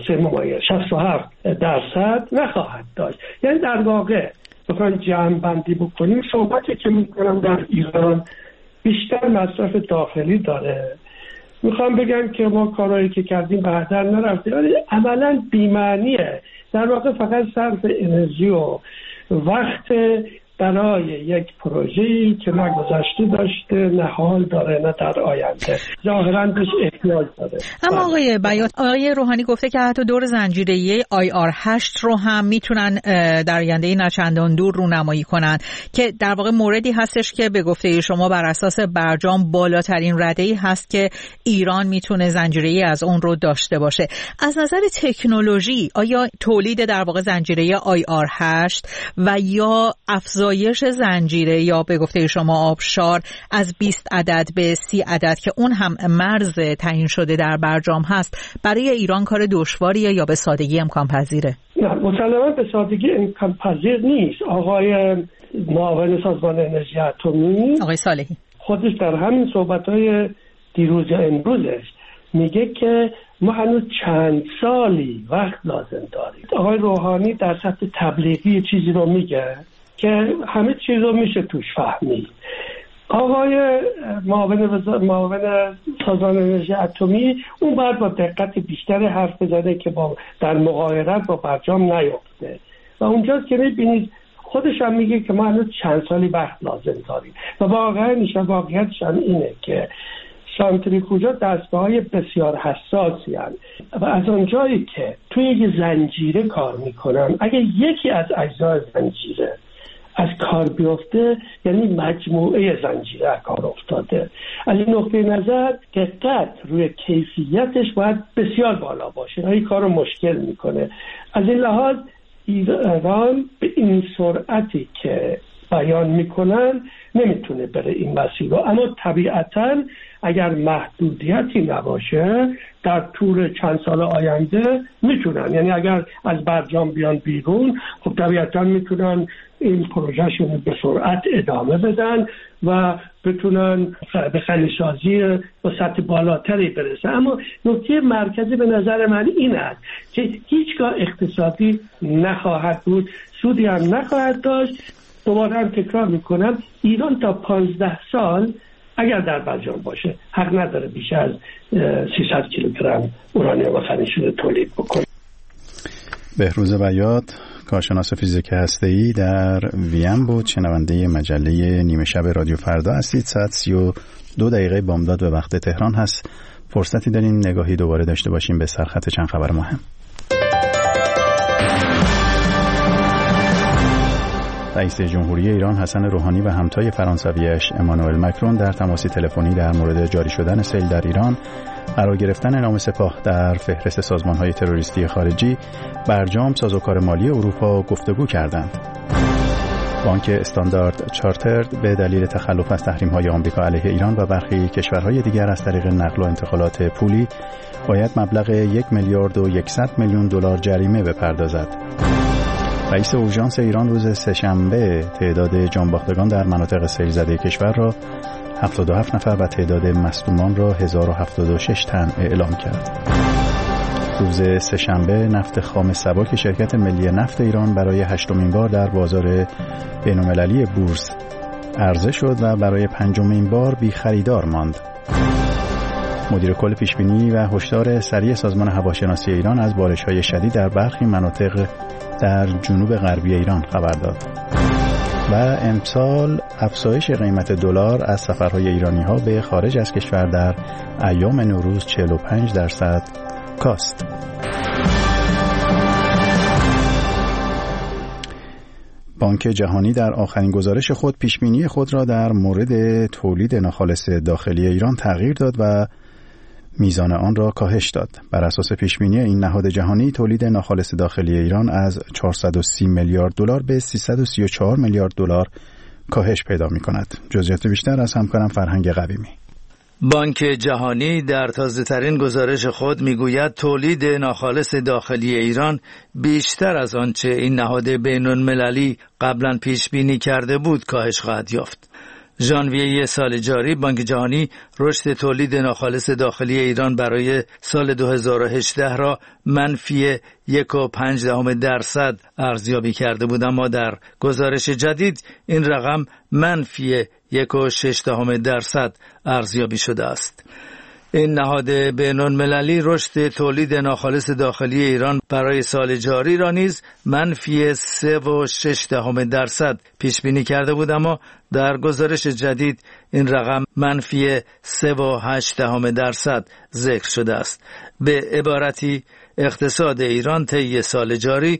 3.67% نخواهد داشت. یعنی در واقع بخوایم جمع بندی بکنیم، صحبتی که میکنم در ایران بیشتر مصرف داخلی داره. میخوام بگم که ما کارهایی که کردیم به هدر نرفته، ولی عملا بی‌معنیه. در واقع فقط صرف انرژی و وقت برای یک پروژه‌ای که نه گذشته داشته، نه حال داره، نه در آینده. ظاهراً بهش احتیاج داره. اما آقای بیات، آقای روحانی گفته که حتی دور زنجیره‌ای IR8 رو هم میتونن در آینده نچندان دور رونمایی کنن، که در واقع موردی هستش که به گفته شما بر اساس برجام بالاترین رده‌ای هست که ایران میتونه زنجیره‌ای از اون رو داشته باشه. از نظر تکنولوژی آیا تولید در واقع زنجیره IR8 و یا افزایش زنجیره یا به گفته شما آبشار از 20 عدد به 30 عدد که اون هم مرز تعیین شده در برجام هست برای ایران کار دشواریه یا به سادگی امکان پذیره؟ نه، مسلماً به سادگی امکان پذیر نیست. آقای معاون سازمان انرژی اتمی آقای صالحی خودش در همین صحبت‌های دیروز یا امروزش میگه که ما هنوز چند سالی وقت لازم داریم. آقای روحانی در سطح تبلیغی چیزی رو میگه که همه چیز رو میشه توش فهمید. آقای معاون سازمان انرژی اتمی اون باید با دقت بیشتر حرف بزنه که در مغایرت با برجام نیفته و اونجاست که میبینید خودش هم میگه که ما هنوز چند سالی وقت لازم داریم و واقعیتش هم اینه که سانتریفوژها دستگاه‌های بسیار حساسی هستند و از اونجایی که توی یک زنجیره کار میکنن، اگه یکی از اجزای زنجیره از کار بیفته یعنی مجموعه زنجیره از کار افتاده. از این نقطه نظر دقت روی کیفیتش باید بسیار بالا باشه و این کار رو مشکل میکنه. از این لحاظ ایران به این سرعتی که بیان میکنن نمیتونه بره این مسیر رو، اما طبیعتاً اگر محدودیتی نباشه در طول چند سال آینده میتونن، یعنی اگر از برجام بیان بیرون خب طبیعتاً میتونن این پروژهشون به سرعت ادامه بدن و بتونن به خلیسازی با سطح بالاتری برسن. اما نکته مرکزی به نظر من این است که هیچگاه اقتصادی نخواهد بود، سودی هم نخواهد داشت. دوباره هم تکرار میکنم ایران تا 15 سال اگر در برجام باشه حق نداره بیش از 300 کیلوگرم اورانیوم خنی شده تولید بکنه. بهروز بیات، کارشناس فیزیک هسته‌ای در وین بود. شنونده مجله نیمه شب رادیو فردا هستید. ساعت 32 دقیقه بامداد به وقت تهران هست. فرصتی داریم نگاهی دوباره داشته باشیم به سرخط چند خبر مهم. رئیس جمهوری ایران حسن روحانی و همتای فرانسویش امانوئل مکرون در تماسی تلفنی در مورد جاری شدن سیل در ایران، قرار گرفتن نام سپاه در فهرست سازمان‌های تروریستی خارجی، برجام، سازوکار مالی اروپا گفتگو کردند. بانک استاندارد چارترد به دلیل تخلف از تحریم‌های آمریکا علیه ایران و برخی کشورهای دیگر از طریق نقل و انتقالات پولی باید مبلغ 1,100,000,000 دلار جریمه بپردازد. رئیس اورژانس ایران روز سه‌شنبه تعداد جانباختگان در مناطق سیل زده کشور را 77 نفر و تعداد مصدومان را 1076 تن اعلام کرد. روز سه‌شنبه نفت خام سبک شرکت ملی نفت ایران برای 8مین بار در بازار بین‌المللی بورس عرضه شد و برای 5مین بار بی خریدار ماند. مدیر کل پیشبینی و هشدار سریع سازمان هواشناسی ایران از بارش‌های شدید در برخی مناطق در جنوب غربی ایران خبر داد. و امسال افزایش قیمت دلار از سفرهای ایرانی‌ها به خارج از کشور در ایام نوروز 45% کاست. بانک جهانی در آخرین گزارش خود پیشبینی خود را در مورد تولید ناخالص داخلی ایران تغییر داد و میزان آن را کاهش داد. بر اساس پیشبینی این نهاد جهانی تولید ناخالص داخلی ایران از 430 میلیارد دلار به 334 میلیارد دلار کاهش پیدا می‌کند. جزئیات بیشتر از همکارم فرهنگ قویمی. بانک جهانی در تازه‌ترین گزارش خود میگوید تولید ناخالص داخلی ایران بیشتر از آنچه این نهاد بین‌المللی قبلا پیش بینی کرده بود کاهش خواهد یافت. ژانویه سال جاری بانک جهانی رشد تولید ناخالص داخلی ایران برای سال 2018 را منفی 1.5% ارزیابی کرده بود، اما در گزارش جدید این رقم منفی 1.6% ارزیابی شده است. این نهاد بین‌المللی رشد تولید ناخالص داخلی ایران برای سال جاری را نیز منفی 3.6% پیش بینی کرده بود، اما در گزارش جدید این رقم منفی 3.8% ذکر شده است. به عبارتی اقتصاد ایران طی سال جاری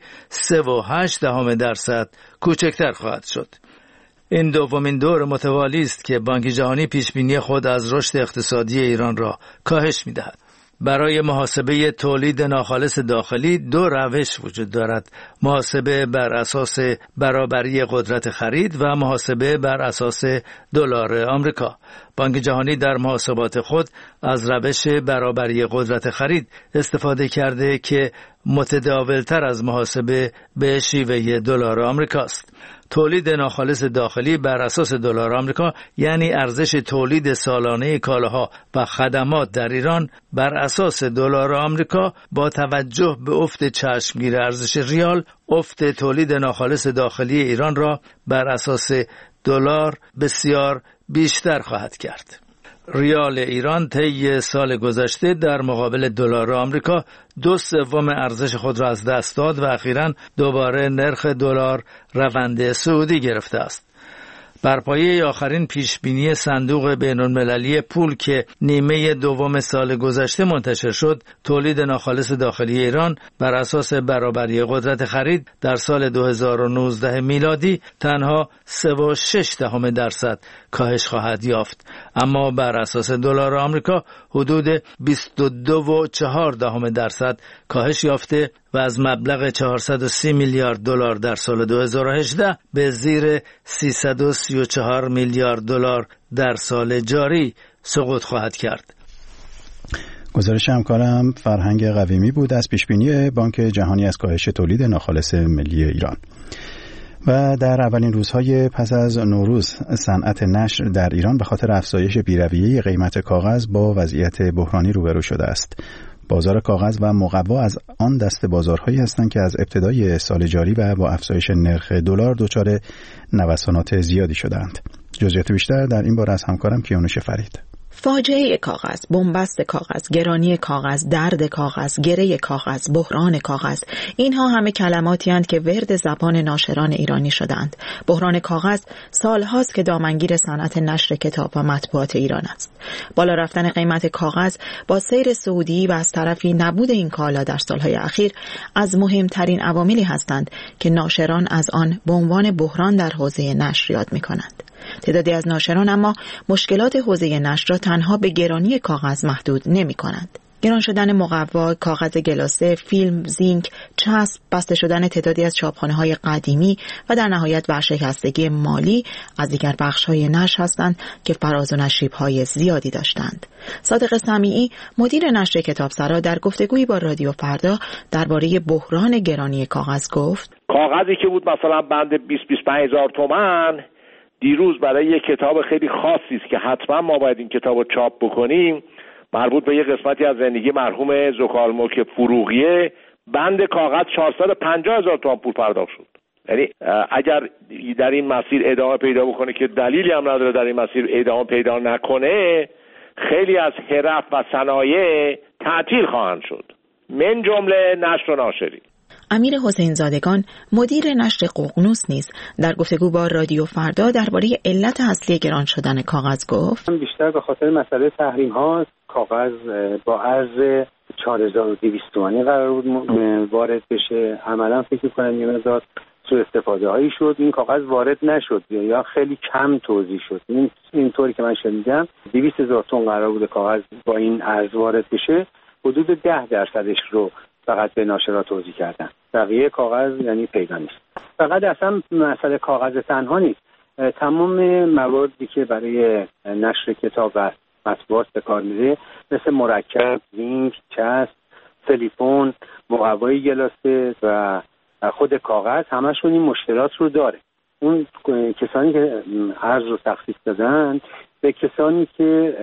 3.8% کوچکتر خواهد شد. این دومین دور متوالی است که بانک جهانی پیشبینی خود از رشد اقتصادی ایران را کاهش می‌دهد. برای محاسبه تولید ناخالص داخلی دو روش وجود دارد: محاسبه بر اساس برابری قدرت خرید و محاسبه بر اساس دلار آمریکا. بانک جهانی در محاسبات خود از روش برابری قدرت خرید استفاده کرده که متداولتر از محاسبه به شیوه دلار آمریکاست. تولید ناخالص داخلی بر اساس دلار آمریکا یعنی ارزش تولید سالانه کالاها و خدمات در ایران بر اساس دلار آمریکا با توجه به افت چشمگیر ارزش ریال، افت تولید ناخالص داخلی ایران را بر اساس دلار بسیار بیشتر خواهد کرد. ریال ایران طی سال گذشته در مقابل دلار آمریکا 2/3 ارزش خود را از دست داد و اخیراً دوباره نرخ دلار روند صعودی گرفته است. بر پایه آخرین پیشبینی صندوق بین‌المللی پول که نیمه دوم سال گذشته منتشر شد، تولید ناخالص داخلی ایران بر اساس برابری قدرت خرید در سال 2019 میلادی تنها 3.6% کاهش خواهد یافت، اما بر اساس دلار آمریکا حدود 22.4% کاهش یافته و از مبلغ 430 میلیارد دلار در سال 2018 به زیر 334 میلیارد دلار در سال جاری سقوط خواهد کرد. گزارش همکارم فرهنگ قویمی بود از پیشبینی بانک جهانی از کاهش تولید ناخالص ملی ایران. و در اولین روزهای پس از نوروز صنعت نشر در ایران به خاطر افزایش بی‌رویه قیمت کاغذ با وضعیت بحرانی روبرو شده است. بازار کاغذ و مقوا از آن دست بازارهایی هستند که از ابتدای سال جاری و با افزایش نرخ دلار دچار نوسانات زیادی شدند. جزئیات بیشتر در این باره از همکارم کیانوش فرید. فاجعه کاغذ، بنبست کاغذ، گرانی کاغذ، درد کاغذ، گره کاغذ، بحران کاغذ، اینها همه کلماتی هستند که ورد زبان ناشران ایرانی شدند. بحران کاغذ سالهاست که دامنگیر صنعت نشر کتاب و مطبوعات ایران است. بالا رفتن قیمت کاغذ با سیر سعودی و از طرفی نبود این کالا در سالهای اخیر از مهمترین عواملی هستند که ناشران از آن به عنوان بحران در حوزه نشر یاد می‌کنند. تعدادی از ناشران اما مشکلات حوزه نشر را تنها به گرانی کاغذ محدود نمی‌کنند. گران شدن مقوا، کاغذ گلاسه، فیلم، زینک، چسب، بسته شدن تعدادی از چاپخانه‌های قدیمی و در نهایت ورشکستگی مالی از دیگر بخش‌های نشر هستند که فراز و نشیب‌های زیادی داشتند. صادق سمیعی مدیر نشر کتابسرا در گفتگویی با رادیو فردا درباره بحران گرانی کاغذ گفت: کاغذی که بود مثلا بند 20-25 هزار تومان، دیروز برای یک کتاب خیلی خاصی است که حتما ما باید این کتاب رو چاپ بکنیم، مربوط به یک قسمتی از زندگی مرحوم زکالملک فروغیه، بند کاغذ 450,000 تومان پول پرداخت شد. یعنی اگر در این مسیر ادامه پیدا بکنه که دلیلی هم نداره در این مسیر ادامه پیدا نکنه، خیلی از حرف و صنایع تعطیل خواهند شد، من جمله نشر و ناشری. امیر حسین زادگان مدیر نشر ققنوس نیز در گفتگو با رادیو فردا درباره علت اصلی گران شدن کاغذ گفت: بیشتر به خاطر مسئله تحریم ها کاغذ با ارز 4200 تومانی قرار بود وارد بشه. عملا فکر می‌کنم یه مقدار سوء استفاده هایی شد، این کاغذ وارد نشد یا خیلی کم توزیع شد. اینطوری که من شنیدم 200,000 تن قرار بود کاغذ با این ارز وارد بشه، حدود 10% رو فقط به ناشرا توزیع کردن، بقیه کاغذ یعنی پیدا نیست. فقط اصلا مسئله کاغذ تنها نیست، تمام مواردی که برای نشر کتاب و مطبوعات به کار میره مثل مرکب، زینک، چسب، سیلیکون، مقوای گلاسه و خود کاغذ همشون این مشکلات رو داره. اون کسانی که ارز رو تخصیص دادن به کسانی که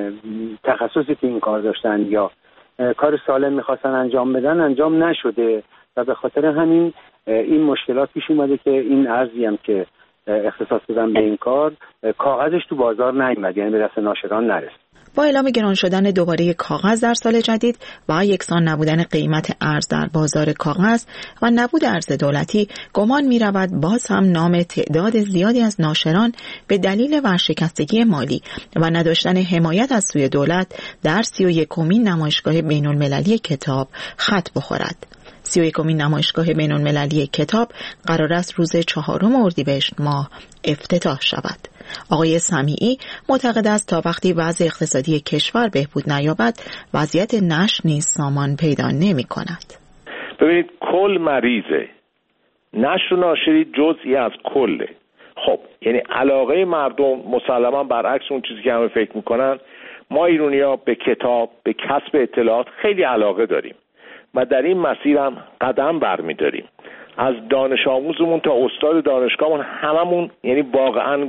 تخصصی که این کار داشتن یا کار سالم میخواستن انجام بدن انجام نشده و به خاطر همین این مشکلات پیش اومده که این ارزی هم که اختصاص دادن به این کار کاغذش تو بازار نیامد، یعنی به دست ناشران نرسید. با اعلام گران شدن دوباره کاغذ در سال جدید و یکسان نبودن قیمت ارز در بازار کاغذ و نبود ارز دولتی، گمان می رود باز هم نام تعداد زیادی از ناشران به دلیل ورشکستگی مالی و نداشتن حمایت از سوی دولت در 31مین نمایشگاه بین‌المللی کتاب خط بخورد. 31مین نمایشگاه بین‌المللی کتاب قرار است روز 4 اردیبهشت ماه افتتاح شود. آقای سمیعی معتقد است تا وقتی وضع اقتصادی کشور بهبود نیابد وضعیت نشر نیز سامان پیدا نمی کند. ببینید کل مریضه، نشر و ناشری جزئی از کله. خب یعنی علاقه مردم مسلما برعکس اون چیزی که همه فکر میکنن، ما ایرانی‌ها به کتاب، به کسب اطلاعات خیلی علاقه داریم و در این مسیر هم قدم برمی‌داریم. از دانش آموزمون تا استاد دانشگاهمون هممون یعنی واقعاً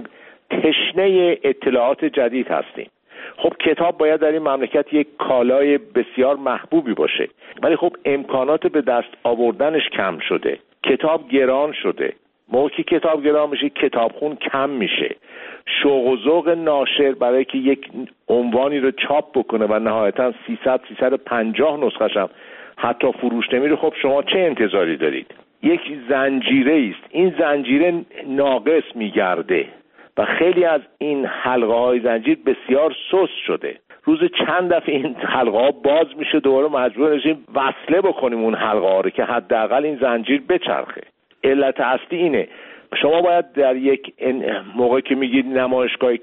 تشنه اطلاعات جدید هستیم. خب کتاب باید در این مملکت یک کالای بسیار محبوبی باشه، ولی خب امکانات به دست آوردنش کم شده، کتاب گران شده. موقعی کتاب گران میشه کتابخون کم میشه، شوق و ذوق ناشر برای که یک عنوانی رو چاپ بکنه و نهایتا 300-350 نسخش هم حتی فروش نمیره، خب شما چه انتظاری دارید؟ یک زنجیره است، این زنجیره ناقص میگرده و خیلی از این حلقه های زنجیر بسیار سست شده. روز چند دفعه این حلقه ها باز میشه، دوباره مجبور نشیم وصله بکنیم اون حلقه ها رو که حداقل این زنجیر بچرخه. علت اصلی اینه شما باید در یک موقعی که میگید نمایشگاه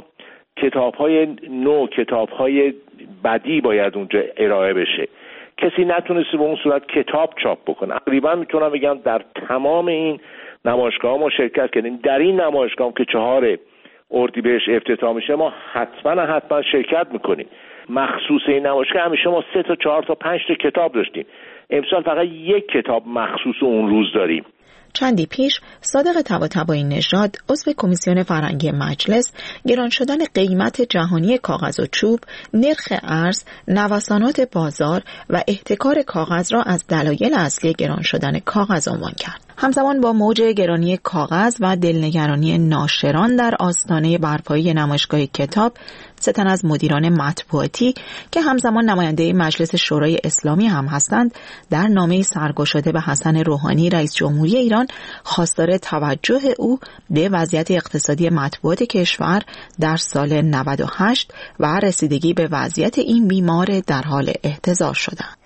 کتاب های نو، کتاب های بدی باید اونجا ارائه بشه. کسی نتونسته به اون صورت کتاب چاپ بکنه. تقریبا میتونم بگم در تمام این نمایشگاه ما شرکت کردیم. در این نمایشگاه که 4 اردیبهشت افتتاح میشه ما حتما شرکت میکنیم. مخصوص این نمایشگاه همیشه ما 3 تا 4 تا 5 تا کتاب داشتیم. امسال فقط 1 کتاب مخصوص اون روز داریم. چندی پیش صادق طباطبایی نژاد عضو کمیسیون فرهنگی مجلس گران شدن قیمت جهانی کاغذ و چوب، نرخ ارز، نوسانات بازار و احتکار کاغذ را از دلایل اصلی گران شدن کاغذ عنوان کرد. همزمان با موج گرانی کاغذ و دلنگرانی ناشران در آستانه برپایی نمایشگاه کتاب، 3 تن از مدیران مطبوعاتی که همزمان نماینده مجلس شورای اسلامی هم هستند، در نامه سرگشاده به حسن روحانی رئیس جمهوری ایران خواستار توجه او به وضعیت اقتصادی مطبوعات کشور در سال 98 و رسیدگی به وضعیت این بیمار در حال احتضار شدند.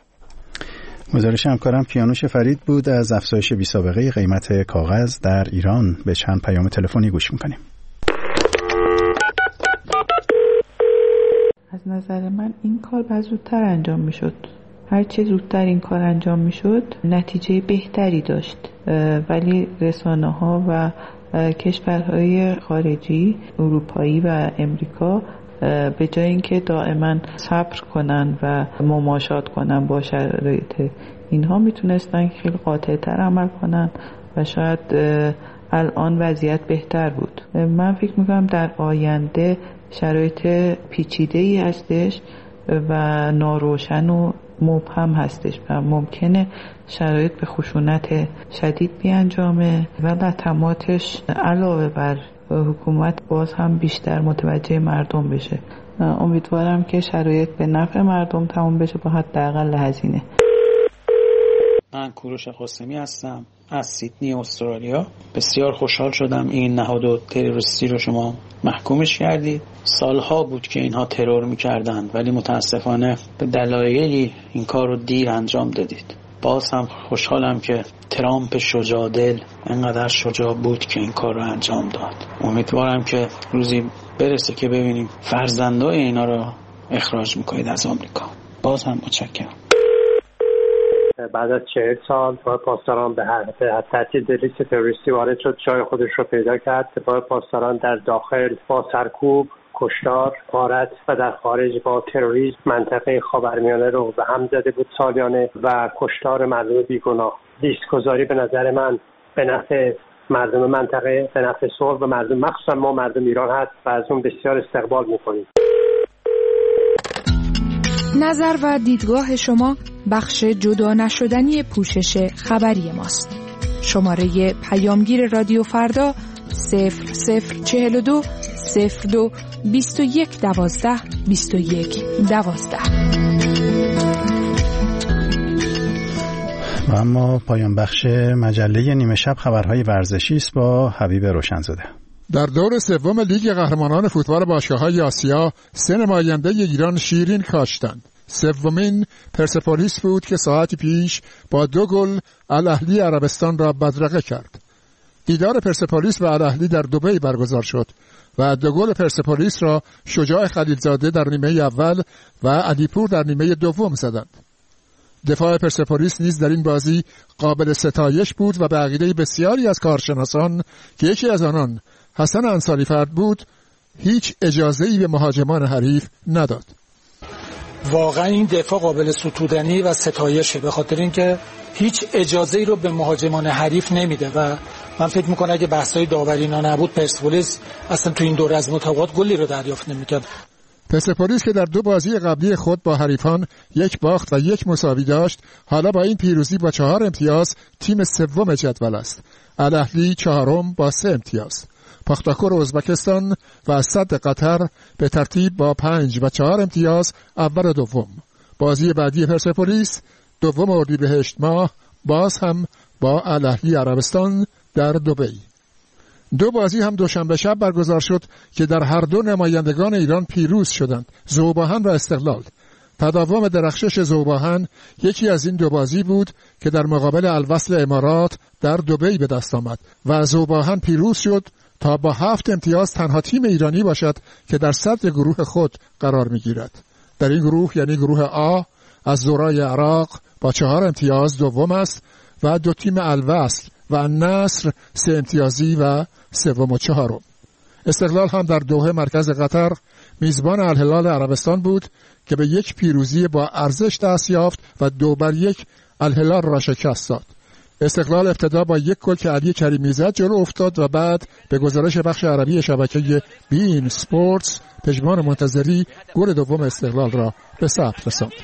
گزارش همکارم کیانوش فرید بود. از افزایش بی‌سابقه قیمت کاغذ در ایران به چند پیام تلفنی گوش می‌کنیم. از نظر من این کار باید زودتر انجام میشد. هر چه زودتر این کار انجام میشد نتیجه بهتری داشت، ولی رسانه‌ها و کشورهای خارجی اروپایی و امریکا به جای اینکه دائما صبر کنن و مماشات کنن با شرایط اینها، میتونستن خیلی قاطع‌تر عمل کنن و شاید الان وضعیت بهتر بود. من فکر میکنم در آینده شرایط پیچیده‌ای هستش و ناروشن و مبهم هستش و ممکنه شرایط به خشونت شدید بیانجامه و لطماتش علاوه بر حکومت باز هم بیشتر متوجه مردم بشه. امیدوارم که شرایط به نفع مردم تمام بشه با حداقل هزینه. من کوروش قاسمی هستم از سیدنی استرالیا. بسیار خوشحال شدم این نهاد تروریستی رو شما محکومش کردید. سالها بود که اینها ترور میکردند ولی متاسفانه به دلایلی این کار رو دیر انجام دادید. باز هم خوشحالم که ترامپ شجاع‌دل انقدر شجاع بود که این کار رو انجام داد. امیدوارم که روزی برسه که ببینیم فرزندای اینا رو اخراج میکنید از آمریکا. باز هم متشکرم. بعد از 40 سال سپاه پاسداران به ترتیب لیست تروریستی وارد شد، جای خودش رو پیدا کرد. سپاه پاسداران در داخل با سرکوب، کشتار، غارت و در خارج با تروریسم منطقه خاورمیانه رو به هم زده بود سالیانه و کشتار مردم بیگناه. لیست‌گذاری به نظر من به نفع مردم منطقه، به نفع صلح و مردم، مخصوصا ما مردم ایران هست و از اون بسیار استقبال می‌کنیم. نظر و دیدگاه شما بخش جدا نشدنی پوشش خبری ماست. شماره پیامگیر رادیو فردا 0042 02 21 12 21 12. و اما پایان بخش مجله نیمه شب خبرهای ورزشی است با حبیب روشنزاده. در دور سوم لیگ قهرمانان فوتبال باشگاه‌های آسیا 3 نماینده ایران شیرین کاشتند. سومین پرسپولیس بود که ساعتی پیش با 2 گل الاهلی عربستان را بدرقه کرد. دیدار پرسپولیس و الاهلی در دبی برگزار شد و 2 گل پرسپولیس را شجاع خلیلزاده در نیمه اول و علیپور در نیمه دوم زدند. دفاع پرسپولیس نیز در این بازی قابل ستایش بود و به عقیده بسیاری از کارشناسان که یکی از آنان حسن انصاری فرد بود، هیچ اجازه‌ای به مهاجمان حریف نداد. واقعا این دفاع قابل ستودنی و ستایشه، به خاطر اینکه هیچ اجازه‌ای رو به مهاجمان حریف نمیده و من فکر میکنم اگه بحث‌های داوری اینا نبود پرسپولیس اصلا تو این دوره از مسابقات گلی رو دریافت نمی‌کرد. پرسپولیس که در 2 بازی قبلی خود با حریفان 1 باخت و 1 مساوی داشت، حالا با این پیروزی با 4 امتیاز تیم سوم جدول است. الاهلی 4م با 3 امتیاز. پاختاکور ازبکستان و صد قطر به ترتیب با 5 و 4 امتیاز اول و دوم. بازی بعدی پرسپولیس 2 اردیبهشت ماه باز هم با الاهلی عربستان در دبی. 2 بازی هم دوشنبه شب برگزار شد که در هر 2 نمایندگان ایران پیروز شدند، ذوباهن و استقلال. تداوم درخشش ذوباهن یکی از این 2 بازی بود که در مقابل الوصل امارات در دبی به دست آمد و ذوباهن پیروز شد تا با 7 امتیاز تنها تیم ایرانی باشد که در صدر گروه خود قرار می‌گیرد. در این گروه یعنی گروه آ از زورای عراق با 4 امتیاز دوم است و 2 تیم الوصل و النصر 3 امتیازی و سوم و 4م. استقلال هم در دوحه مرکز قطر میزبان الهلال عربستان بود که به 1 پیروزی با ارزش دست یافت و 2-1 الهلال را شکست داد. استقلال ابتدا با 1 گل که علی کریمی زد جلو افتاد و بعد به گزارش بخش عربی شبکه بین سپورتس پژمان منتظری گل دوم استقلال را به ثبت رساند.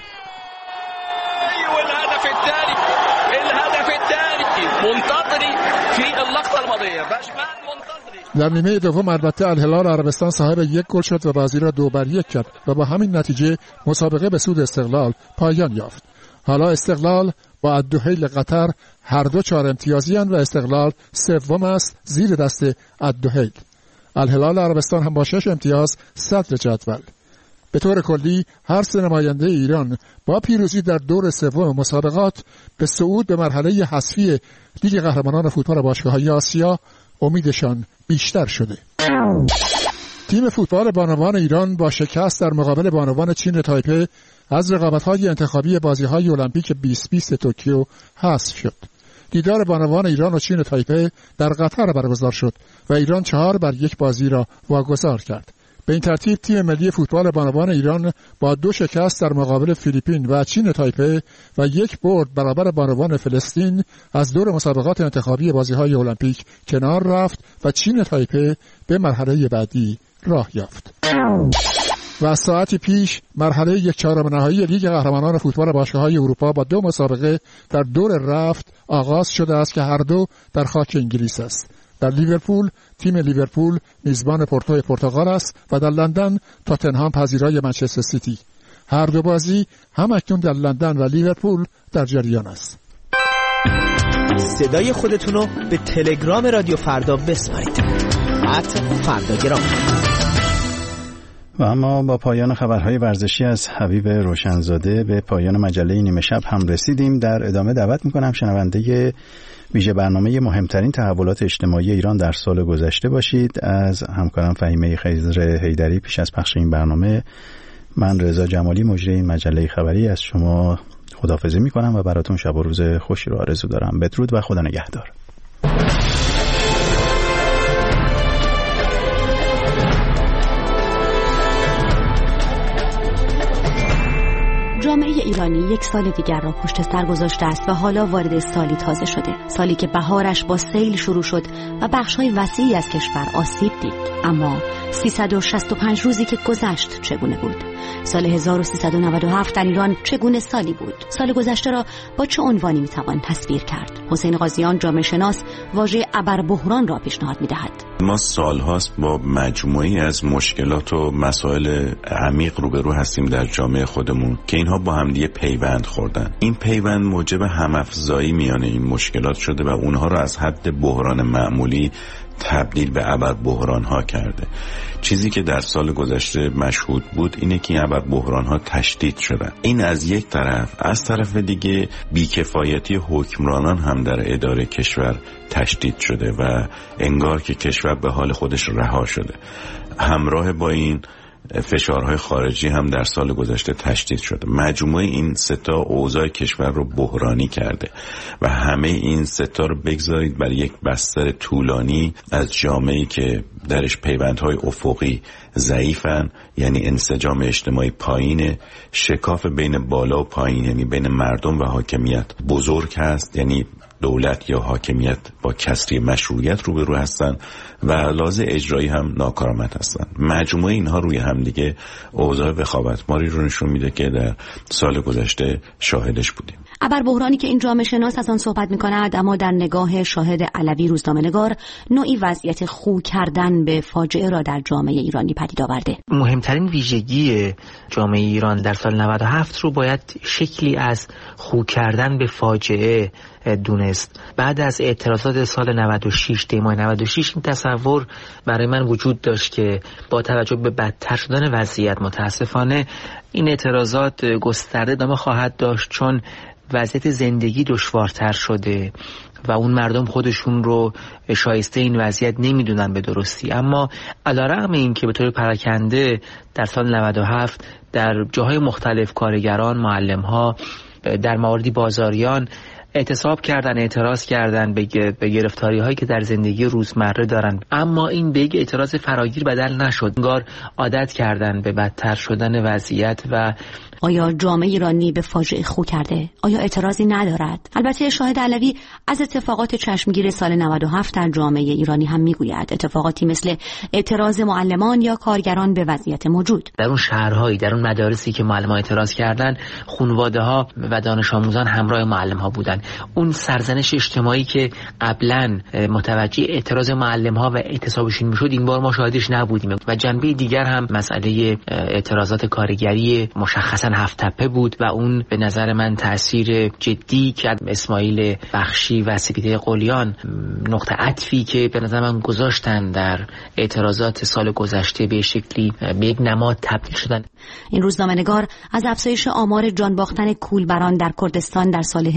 در نیمه دوم البته الهلال عربستان صاحب 1 گل شد و بازی را 2-1 کرد و با همین نتیجه مسابقه به سود استقلال پایان یافت. حالا استقلال با الدحیل قطر هر 2 4 امتیازی‌اند و استقلال سوم است زیر دست الدحیل. الهلال عربستان هم با 6 امتیاز صدر جدول. به طور کلی هر 3 نماینده ایران با پیروزی در دور سوم مسابقات به صعود به مرحله حذفی لیگ قهرمانان فوتبال باشگاه‌های آسیا امیدشان بیشتر شده. تیم فوتبال بانوان ایران با شکست در مقابل بانوان چین تایپه از رقابت‌های انتخابی بازی‌های المپیک 2020 توکیو حذف شد. دیدار بانوان ایران و چین تایپه در قطر برگزار شد و ایران 4-1 بازی را واگذار کرد. به این ترتیب تیم ملی فوتبال بانوان ایران با 2 شکست در مقابل فیلیپین و چین تایپه و 1 برد برابر بانوان فلسطین از دور مسابقات انتخابی بازی‌های المپیک کنار رفت و چین تایپه به مرحله بعدی راه یافت. و ساعتی پیش مرحله 1/4 نهایی لیگ قهرمانان فوتبال باشگاه‌های اروپا با 2 مسابقه در دور رفت آغاز شده است که هر 2 در خاک انگلیس است. در لیورپول تیم لیورپول میزبان پورتو پرتغال است و در لندن تاتنهام پذیرای منچستر سیتی. هر 2 بازی هم اکنون در لندن و لیورپول در جریان است. صدای خودتون رو به تلگرام رادیو فردا بسپارید. @فرداگرام. و اما با پایان خبرهای ورزشی از حبیب روشنزاده به پایان مجله نیمه شب هم رسیدیم. در ادامه دعوت میکنم شنونده ویژه برنامه مهمترین تحولات اجتماعی ایران در سال گذشته باشید. از همکارم فهیمه خضر حیدری پیش از پخش این برنامه من رضا جمالی مجری این مجله خبری از شما خداحافظی میکنم و براتون شب و روز خوشی رو آرزو دارم. بدرود و خدا نگهدار. جامعه ایرانی یک سال دیگر را پشت سر گذاشته است و حالا وارد سالی تازه شده، سالی که بهارش با سیل شروع شد و بخش‌های وسیعی از کشور آسیب دید. اما 365 روزی که گذشت چگونه بود؟ سال 1397 در ایران چگونه سالی بود؟ سال گذشته را با چه عنوانی میتوان تصویر کرد؟ حسین قاضیان جامعه شناس واژه ابربحران را پیشنهاد میدهد. ما سالهاست با مجموعی از مشکلات و مسائل عمیق روبرو هستیم در جامعه خودمون که اینها با هم دیگه پیوند خوردن. این پیوند موجب همافزایی میان این مشکلات شده و اونها را از حد بحران معمولی تبدیل به ابربحران ها کرده. چیزی که در سال گذشته مشهود بود اینه که این ابربحران ها تشدید شدن. این از یک طرف، از طرف دیگه بیکفایتی حکمرانان هم در اداره کشور تشدید شده و انگار که کشور به حال خودش رها شده. همراه با این فشارهای خارجی هم در سال گذشته تشدید شده. مجموعه این ستا اوضاع کشور رو بحرانی کرده و همه این ستا رو بگذارید بر یک بستر طولانی از جامعه‌ای که درش پیوندهای افقی ضعیفن، یعنی انسجام اجتماعی پایینه، شکاف بین بالا و پایین یعنی بین مردم و حاکمیت بزرگ هست، یعنی دولت یا حاکمیت با کسری مشروعیت روبرو هستن و لازم اجرایی هم ناکارآمد هستن. مجموعه اینها روی هم دیگه اوضاع وخامتماری رو نشون میده که در سال گذشته شاهدش بودیم. ابربحرانی که این جامعه شناس از آن صحبت می‌کند اما در نگاه شاهد علوی روزنامه‌نگار نوعی وضعیت خو کردن به فاجعه را در جامعه ایرانی پدید آورده. مهمترین ویژگی جامعه ایران در سال 97 رو باید شکلی از خو کردن به فاجعه دونست. بعد از اعتراضات سال 96 دیماه 96 این تصور برای من وجود داشت که با توجه به بدتر شدن وضعیت متاسفانه این اعتراضات گسترده ادامه خواهد داشت، چون وضعیت زندگی دشوارتر شده و اون مردم خودشون رو شایسته این وضعیت نمیدونن به درستی. اما علیرغم این که به طور پراکنده در سال 97 در جاهای مختلف کارگران، معلم‌ها، در مواردی بازاریان اعتصاب کردن، اعتراض کردن به گرفتاری هایی که در زندگی روزمره دارن، اما این به یک اعتراض فراگیر بدل نشد. انگار عادت کردن به بدتر شدن وضعیت. و آیا جامعه ایرانی به فاجعه خو کرده؟ آیا اعتراضی ندارد؟ البته شاهد علوی از اتفاقات چشمگیر سال 97 در جامعه ایرانی هم میگوید، اتفاقاتی مثل اعتراض معلمان یا کارگران به وضعیت موجود. در اون شهرهایی، در اون مدارسی که معلمان اعتراض کردن، خانواده‌ها و دانش آموزان همراه معلم‌ها بودن. اون سرزنش اجتماعی که قبلا متوجه اعتراض معلم‌ها و اعتصابشون میشد، این بار ما شاهدش نبودیم. و جنبه دیگر هم مسئله اعتراضات کارگری مشخصا هفت تپه بود و اون به نظر من تأثیر جدی کرد. اسماعیل بخشی و سپیده قلیان نقطه عطفی که به نظر من گذاشتن در اعتراضات سال گذشته به شکلی به یک نماد تبدیل شدن. این روزنامه‌نگار از افزایش آمار جان باختن کولبران در کردستان در سال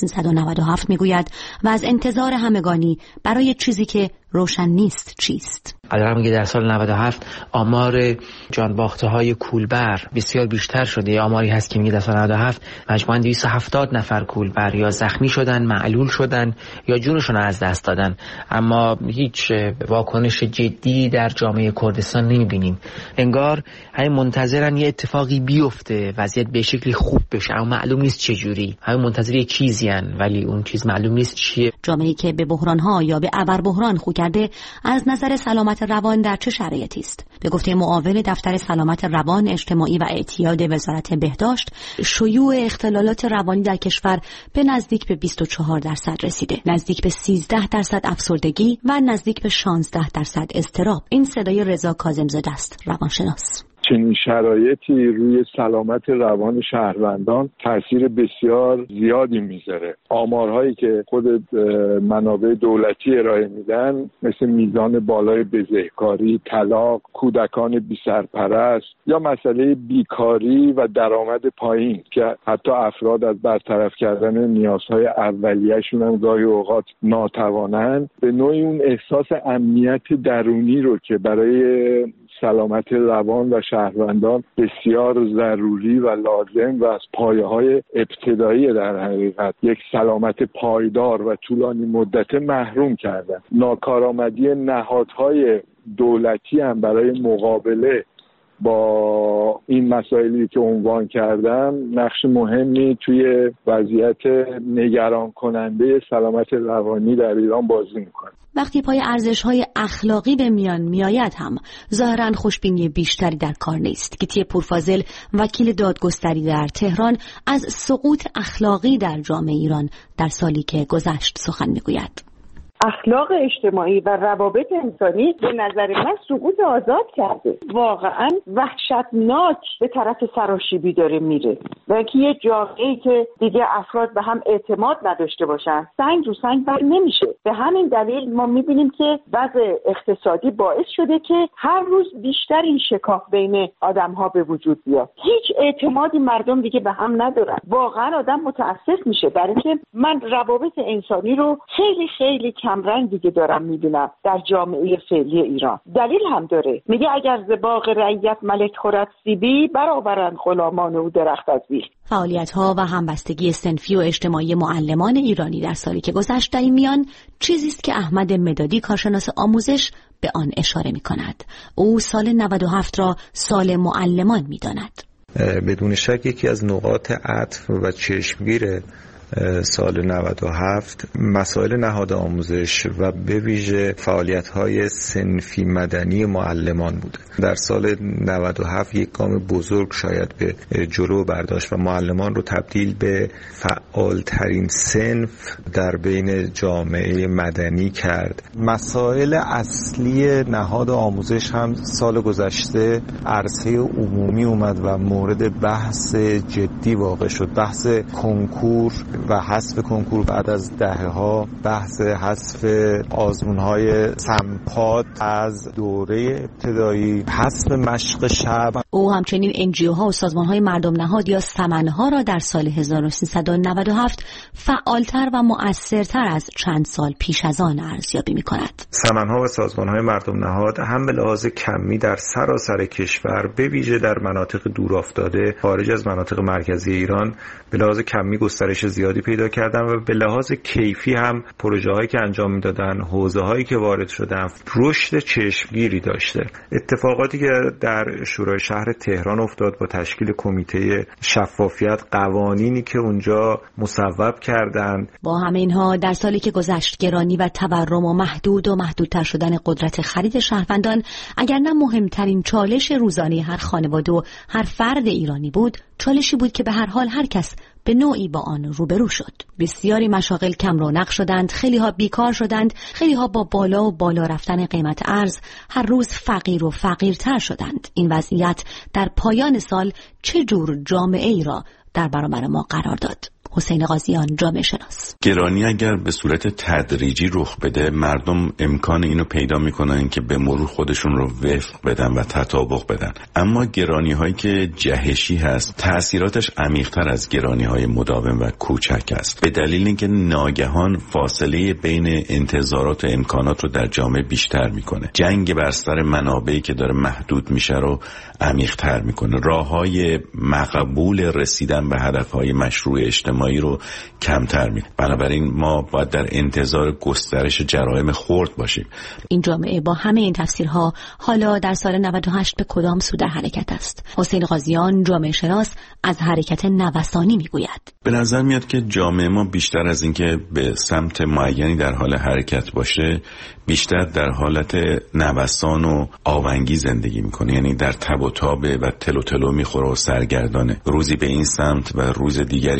1397 میگوید و از انتظار همگانی برای چیزی که روشن نیست چیست. علیرغم که در سال 97 آمار جانباخته‌های کولبر بسیار بیشتر شده، آماری هست که میگه در سال 97 مجموعاً 270 نفر کولبر یا زخمی شدن، معلول شدن یا جونشون رو از دست دادن، اما هیچ واکنش جدی در جامعه کردستان نمیبینیم. انگار همین منتظرن یه اتفاقی بیفته، وضعیت به شکلی خوب بشه، اما معلوم نیست چه جوری. همین منتظر یه چیزی ان، ولی اون چیز معلوم نیست چیه. جامعه‌ای که به بحران‌ها یا به ابربحران خو کرده از نظر سلامت روان در چه شرایطی است؟ به گفته معاون دفتر سلامت روان اجتماعی و اعتیاد وزارت بهداشت، شیوع اختلالات روانی در کشور به نزدیک به 24% رسیده، نزدیک به 13% افسردگی و نزدیک به 16% اضطراب. این صدای رضا کاظم‌زاده است، روانشناس. چنین شرایطی روی سلامت روان شهروندان تاثیر بسیار زیادی میذاره. آمارهایی که خود منابع دولتی ارائه میدن مثل میزان بالای بزهکاری، طلاق، کودکان بی‌سرپرست یا مسئله بیکاری و درآمد پایین که حتی افراد از برطرف کردن نیازهای اولیه‌شون هم گاهی اوقات ناتوانند، به نوعی اون احساس امنیت درونی رو که برای سلامت روان و شهروندان بسیار ضروری و لازم و از پایه‌های ابتدایی در حقیقت یک سلامت پایدار و طولانی مدت محروم کردن. ناکارآمدی نهادهای دولتی هم برای مقابله با این مسائلی که عنوان کردم نقش مهمی توی وضعیت نگران کننده سلامت روانی در ایران بازی میکنه. وقتی پای ارزش‌های اخلاقی به میان میآید هم ظاهراً خوشبینی بیشتری در کار نیست. گیتی پورفاضل وکیل دادگستری در تهران از سقوط اخلاقی در جامعه ایران در سالی که گذشت سخن میگوید. اخلاق اجتماعی و روابط انسانی به نظر من سقوط آزاد کرده. واقعا وحشتناک به طرف سراشیبی داره میره و اینکه یه جامعه‌ای که دیگه افراد به هم اعتماد نداشته باشن سنگ رو سنگ بر نمیشه. به همین دلیل ما میبینیم که وضع اقتصادی باعث شده که هر روز بیشتر این شکاف بین آدم‌ها به وجود بیاد. هیچ اعتمادی مردم دیگه به هم ندارن. واقعا آدم متاسف میشه برای اینکه من روابط انسانی رو خیلی خیلی کمرنگ دیگه دارم میبینم در جامعه فعلی ایران. دلیل هم داره، میگه اگر ز باغ رعیت ملک خورد سیبی برآورند غلامان او درخت از بیخ. فعالیت‌ها و همبستگی صنفی و اجتماعی معلمان ایرانی در سالی که گذشت در این میان چیزی است که احمد مدادی کارشناس آموزش به آن اشاره می‌کند. او سال 97 را سال معلمان می‌داند. بدون شک یکی از نقاط عطف و چشمگیر سال 97 مسائل نهاد آموزش و به ویژه فعالیت‌های صنفی مدنی معلمان بود. در سال 97 یک گام بزرگ شاید به جلو برداشت و معلمان رو تبدیل به فعالترین صنف در بین جامعه مدنی کرد. مسائل اصلی نهاد آموزش هم سال گذشته عرصه عمومی اومد و مورد بحث جدی واقع شد. بحث کنکور و حذف کنکور بعد از دهه‌ها، بحث حذف آزمون‌های سمپاد از دوره ابتدایی، حذف مشق شب. او همچنین NGO‌ها و سازمان‌های مردم نهاد یا سمن‌ها را در سال 1397 فعالتر و مؤثرتر از چند سال پیش از آن ارزیابی می‌کند. سمن‌ها و سازمان‌های مردم نهاد هم به لحاظ کمی در سراسر کشور به ویژه در مناطق دورافتاده خارج از مناطق مرکزی ایران به لحاظ کمی گسترش زیادی پیدا کردن و به لحاظ کیفی هم پروژه‌هایی که انجام میدادن، حوزه‌هایی که وارد شدن رشد چشمگیری داشته. اتفاقاتی که در شورای شهر تهران افتاد با تشکیل کمیته شفافیت، قوانینی که اونجا مصوب کردند. با همه اینها در سالی که گذشت گرانی و تورم و محدودتر شدن قدرت خرید شهروندان اگر نه مهمترین چالش روزانه هر خانواده و هر فرد ایرانی بود، چالشی بود که به هر حال هر کس به نوعی با آن روبرو شد. بسیاری مشاغل کم رونق شدند، خیلی ها بیکار شدند، خیلی ها با بالا رفتن قیمت ارز هر روز فقیر و فقیرتر شدند. این وضعیت در پایان سال چه جور جامعه ای را در برابر ما قرار داد؟ حسین قاضیان، جامعه شناس. گرانی اگر به صورت تدریجی رخ بده، مردم امکان اینو پیدا میکنن که به مرور خودشون رو وفق بدن و تطابق بدن. اما گرانی هایی که جهشی هست تأثیراتش عمیق‌تر از گرانی های مداوم و کوچک است، به دلیل اینکه ناگهان فاصله بین انتظارات و امکانات رو در جامعه بیشتر میکنه. جنگ بر سر منابعی که داره محدود میشه رو عمیق‌تر میکنه. راههای مقبول رسیدن به هدفهای مشروع اجتماعی رو کمتر می‌کنه. بنابراین ما باید در انتظار گسترش جرایم خرد باشیم. این جامعه با همه این تفسیرها حالا در سال 98 به کدام سو در حرکت است؟ حسین قاضیان، جامعه شناس، از حرکت نوسانی میگوید. به نظر میاد که جامعه ما بیشتر از اینکه به سمت معینی در حال حرکت باشه، بیشتر در حالت نوسان و آونگی زندگی میکنه. یعنی در تب و تابه و تلو میخوره و سرگردانه. روزی به این سمت و روز دیگری به سمت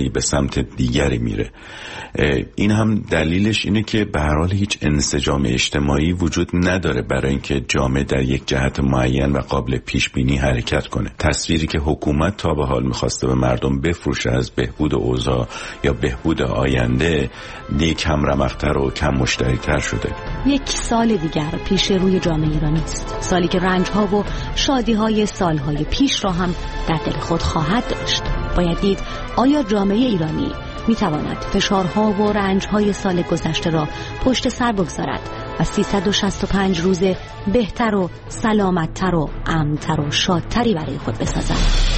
سمت دیگری میره. این هم دلیلش اینه که به هر حال هیچ انسجام اجتماعی وجود نداره برای اینکه جامعه در یک جهت معین و قابل پیش بینی حرکت کنه. تصویری که حکومت تا به حال میخواسته به مردم بفروشه از بهبود اوضاع یا بهبود آینده دیگه کم رمق‌تر و کم مشتری‌تر شده. یک سال دیگر پیش روی جامعه ایرانی است، سالی که رنج‌ها و شادی‌های سال‌های پیش را هم در دل خود خواهد داشت. باید دید آیا جامعه ایرانی میتواند فشارها و رنج‌های سال گذشته را پشت سر بگذارد و 365 روز بهتر و سلامت‌تر و امن‌تر و شادتری برای خود بسازد.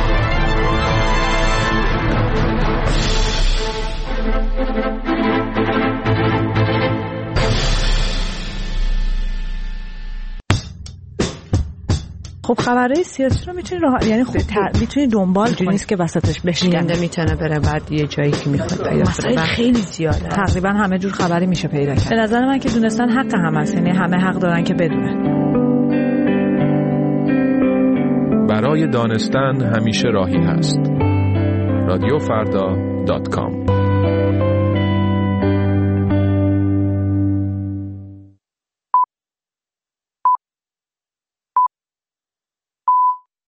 خب خبرهای سیاسی رو میتونی یعنی میتونی دنبال کنی، نیست که وسطش بشکنه، میتونه بره بعد یه جایی که میخواد پیدا کنه. خیلی زیاده، تقریبا همه جور خبری میشه پیدا کرد. به نظر من که دونستن حق هم هست، یعنی همه حق دارن که بدونن. برای دانستن همیشه راهی هست. رادیوفردا.com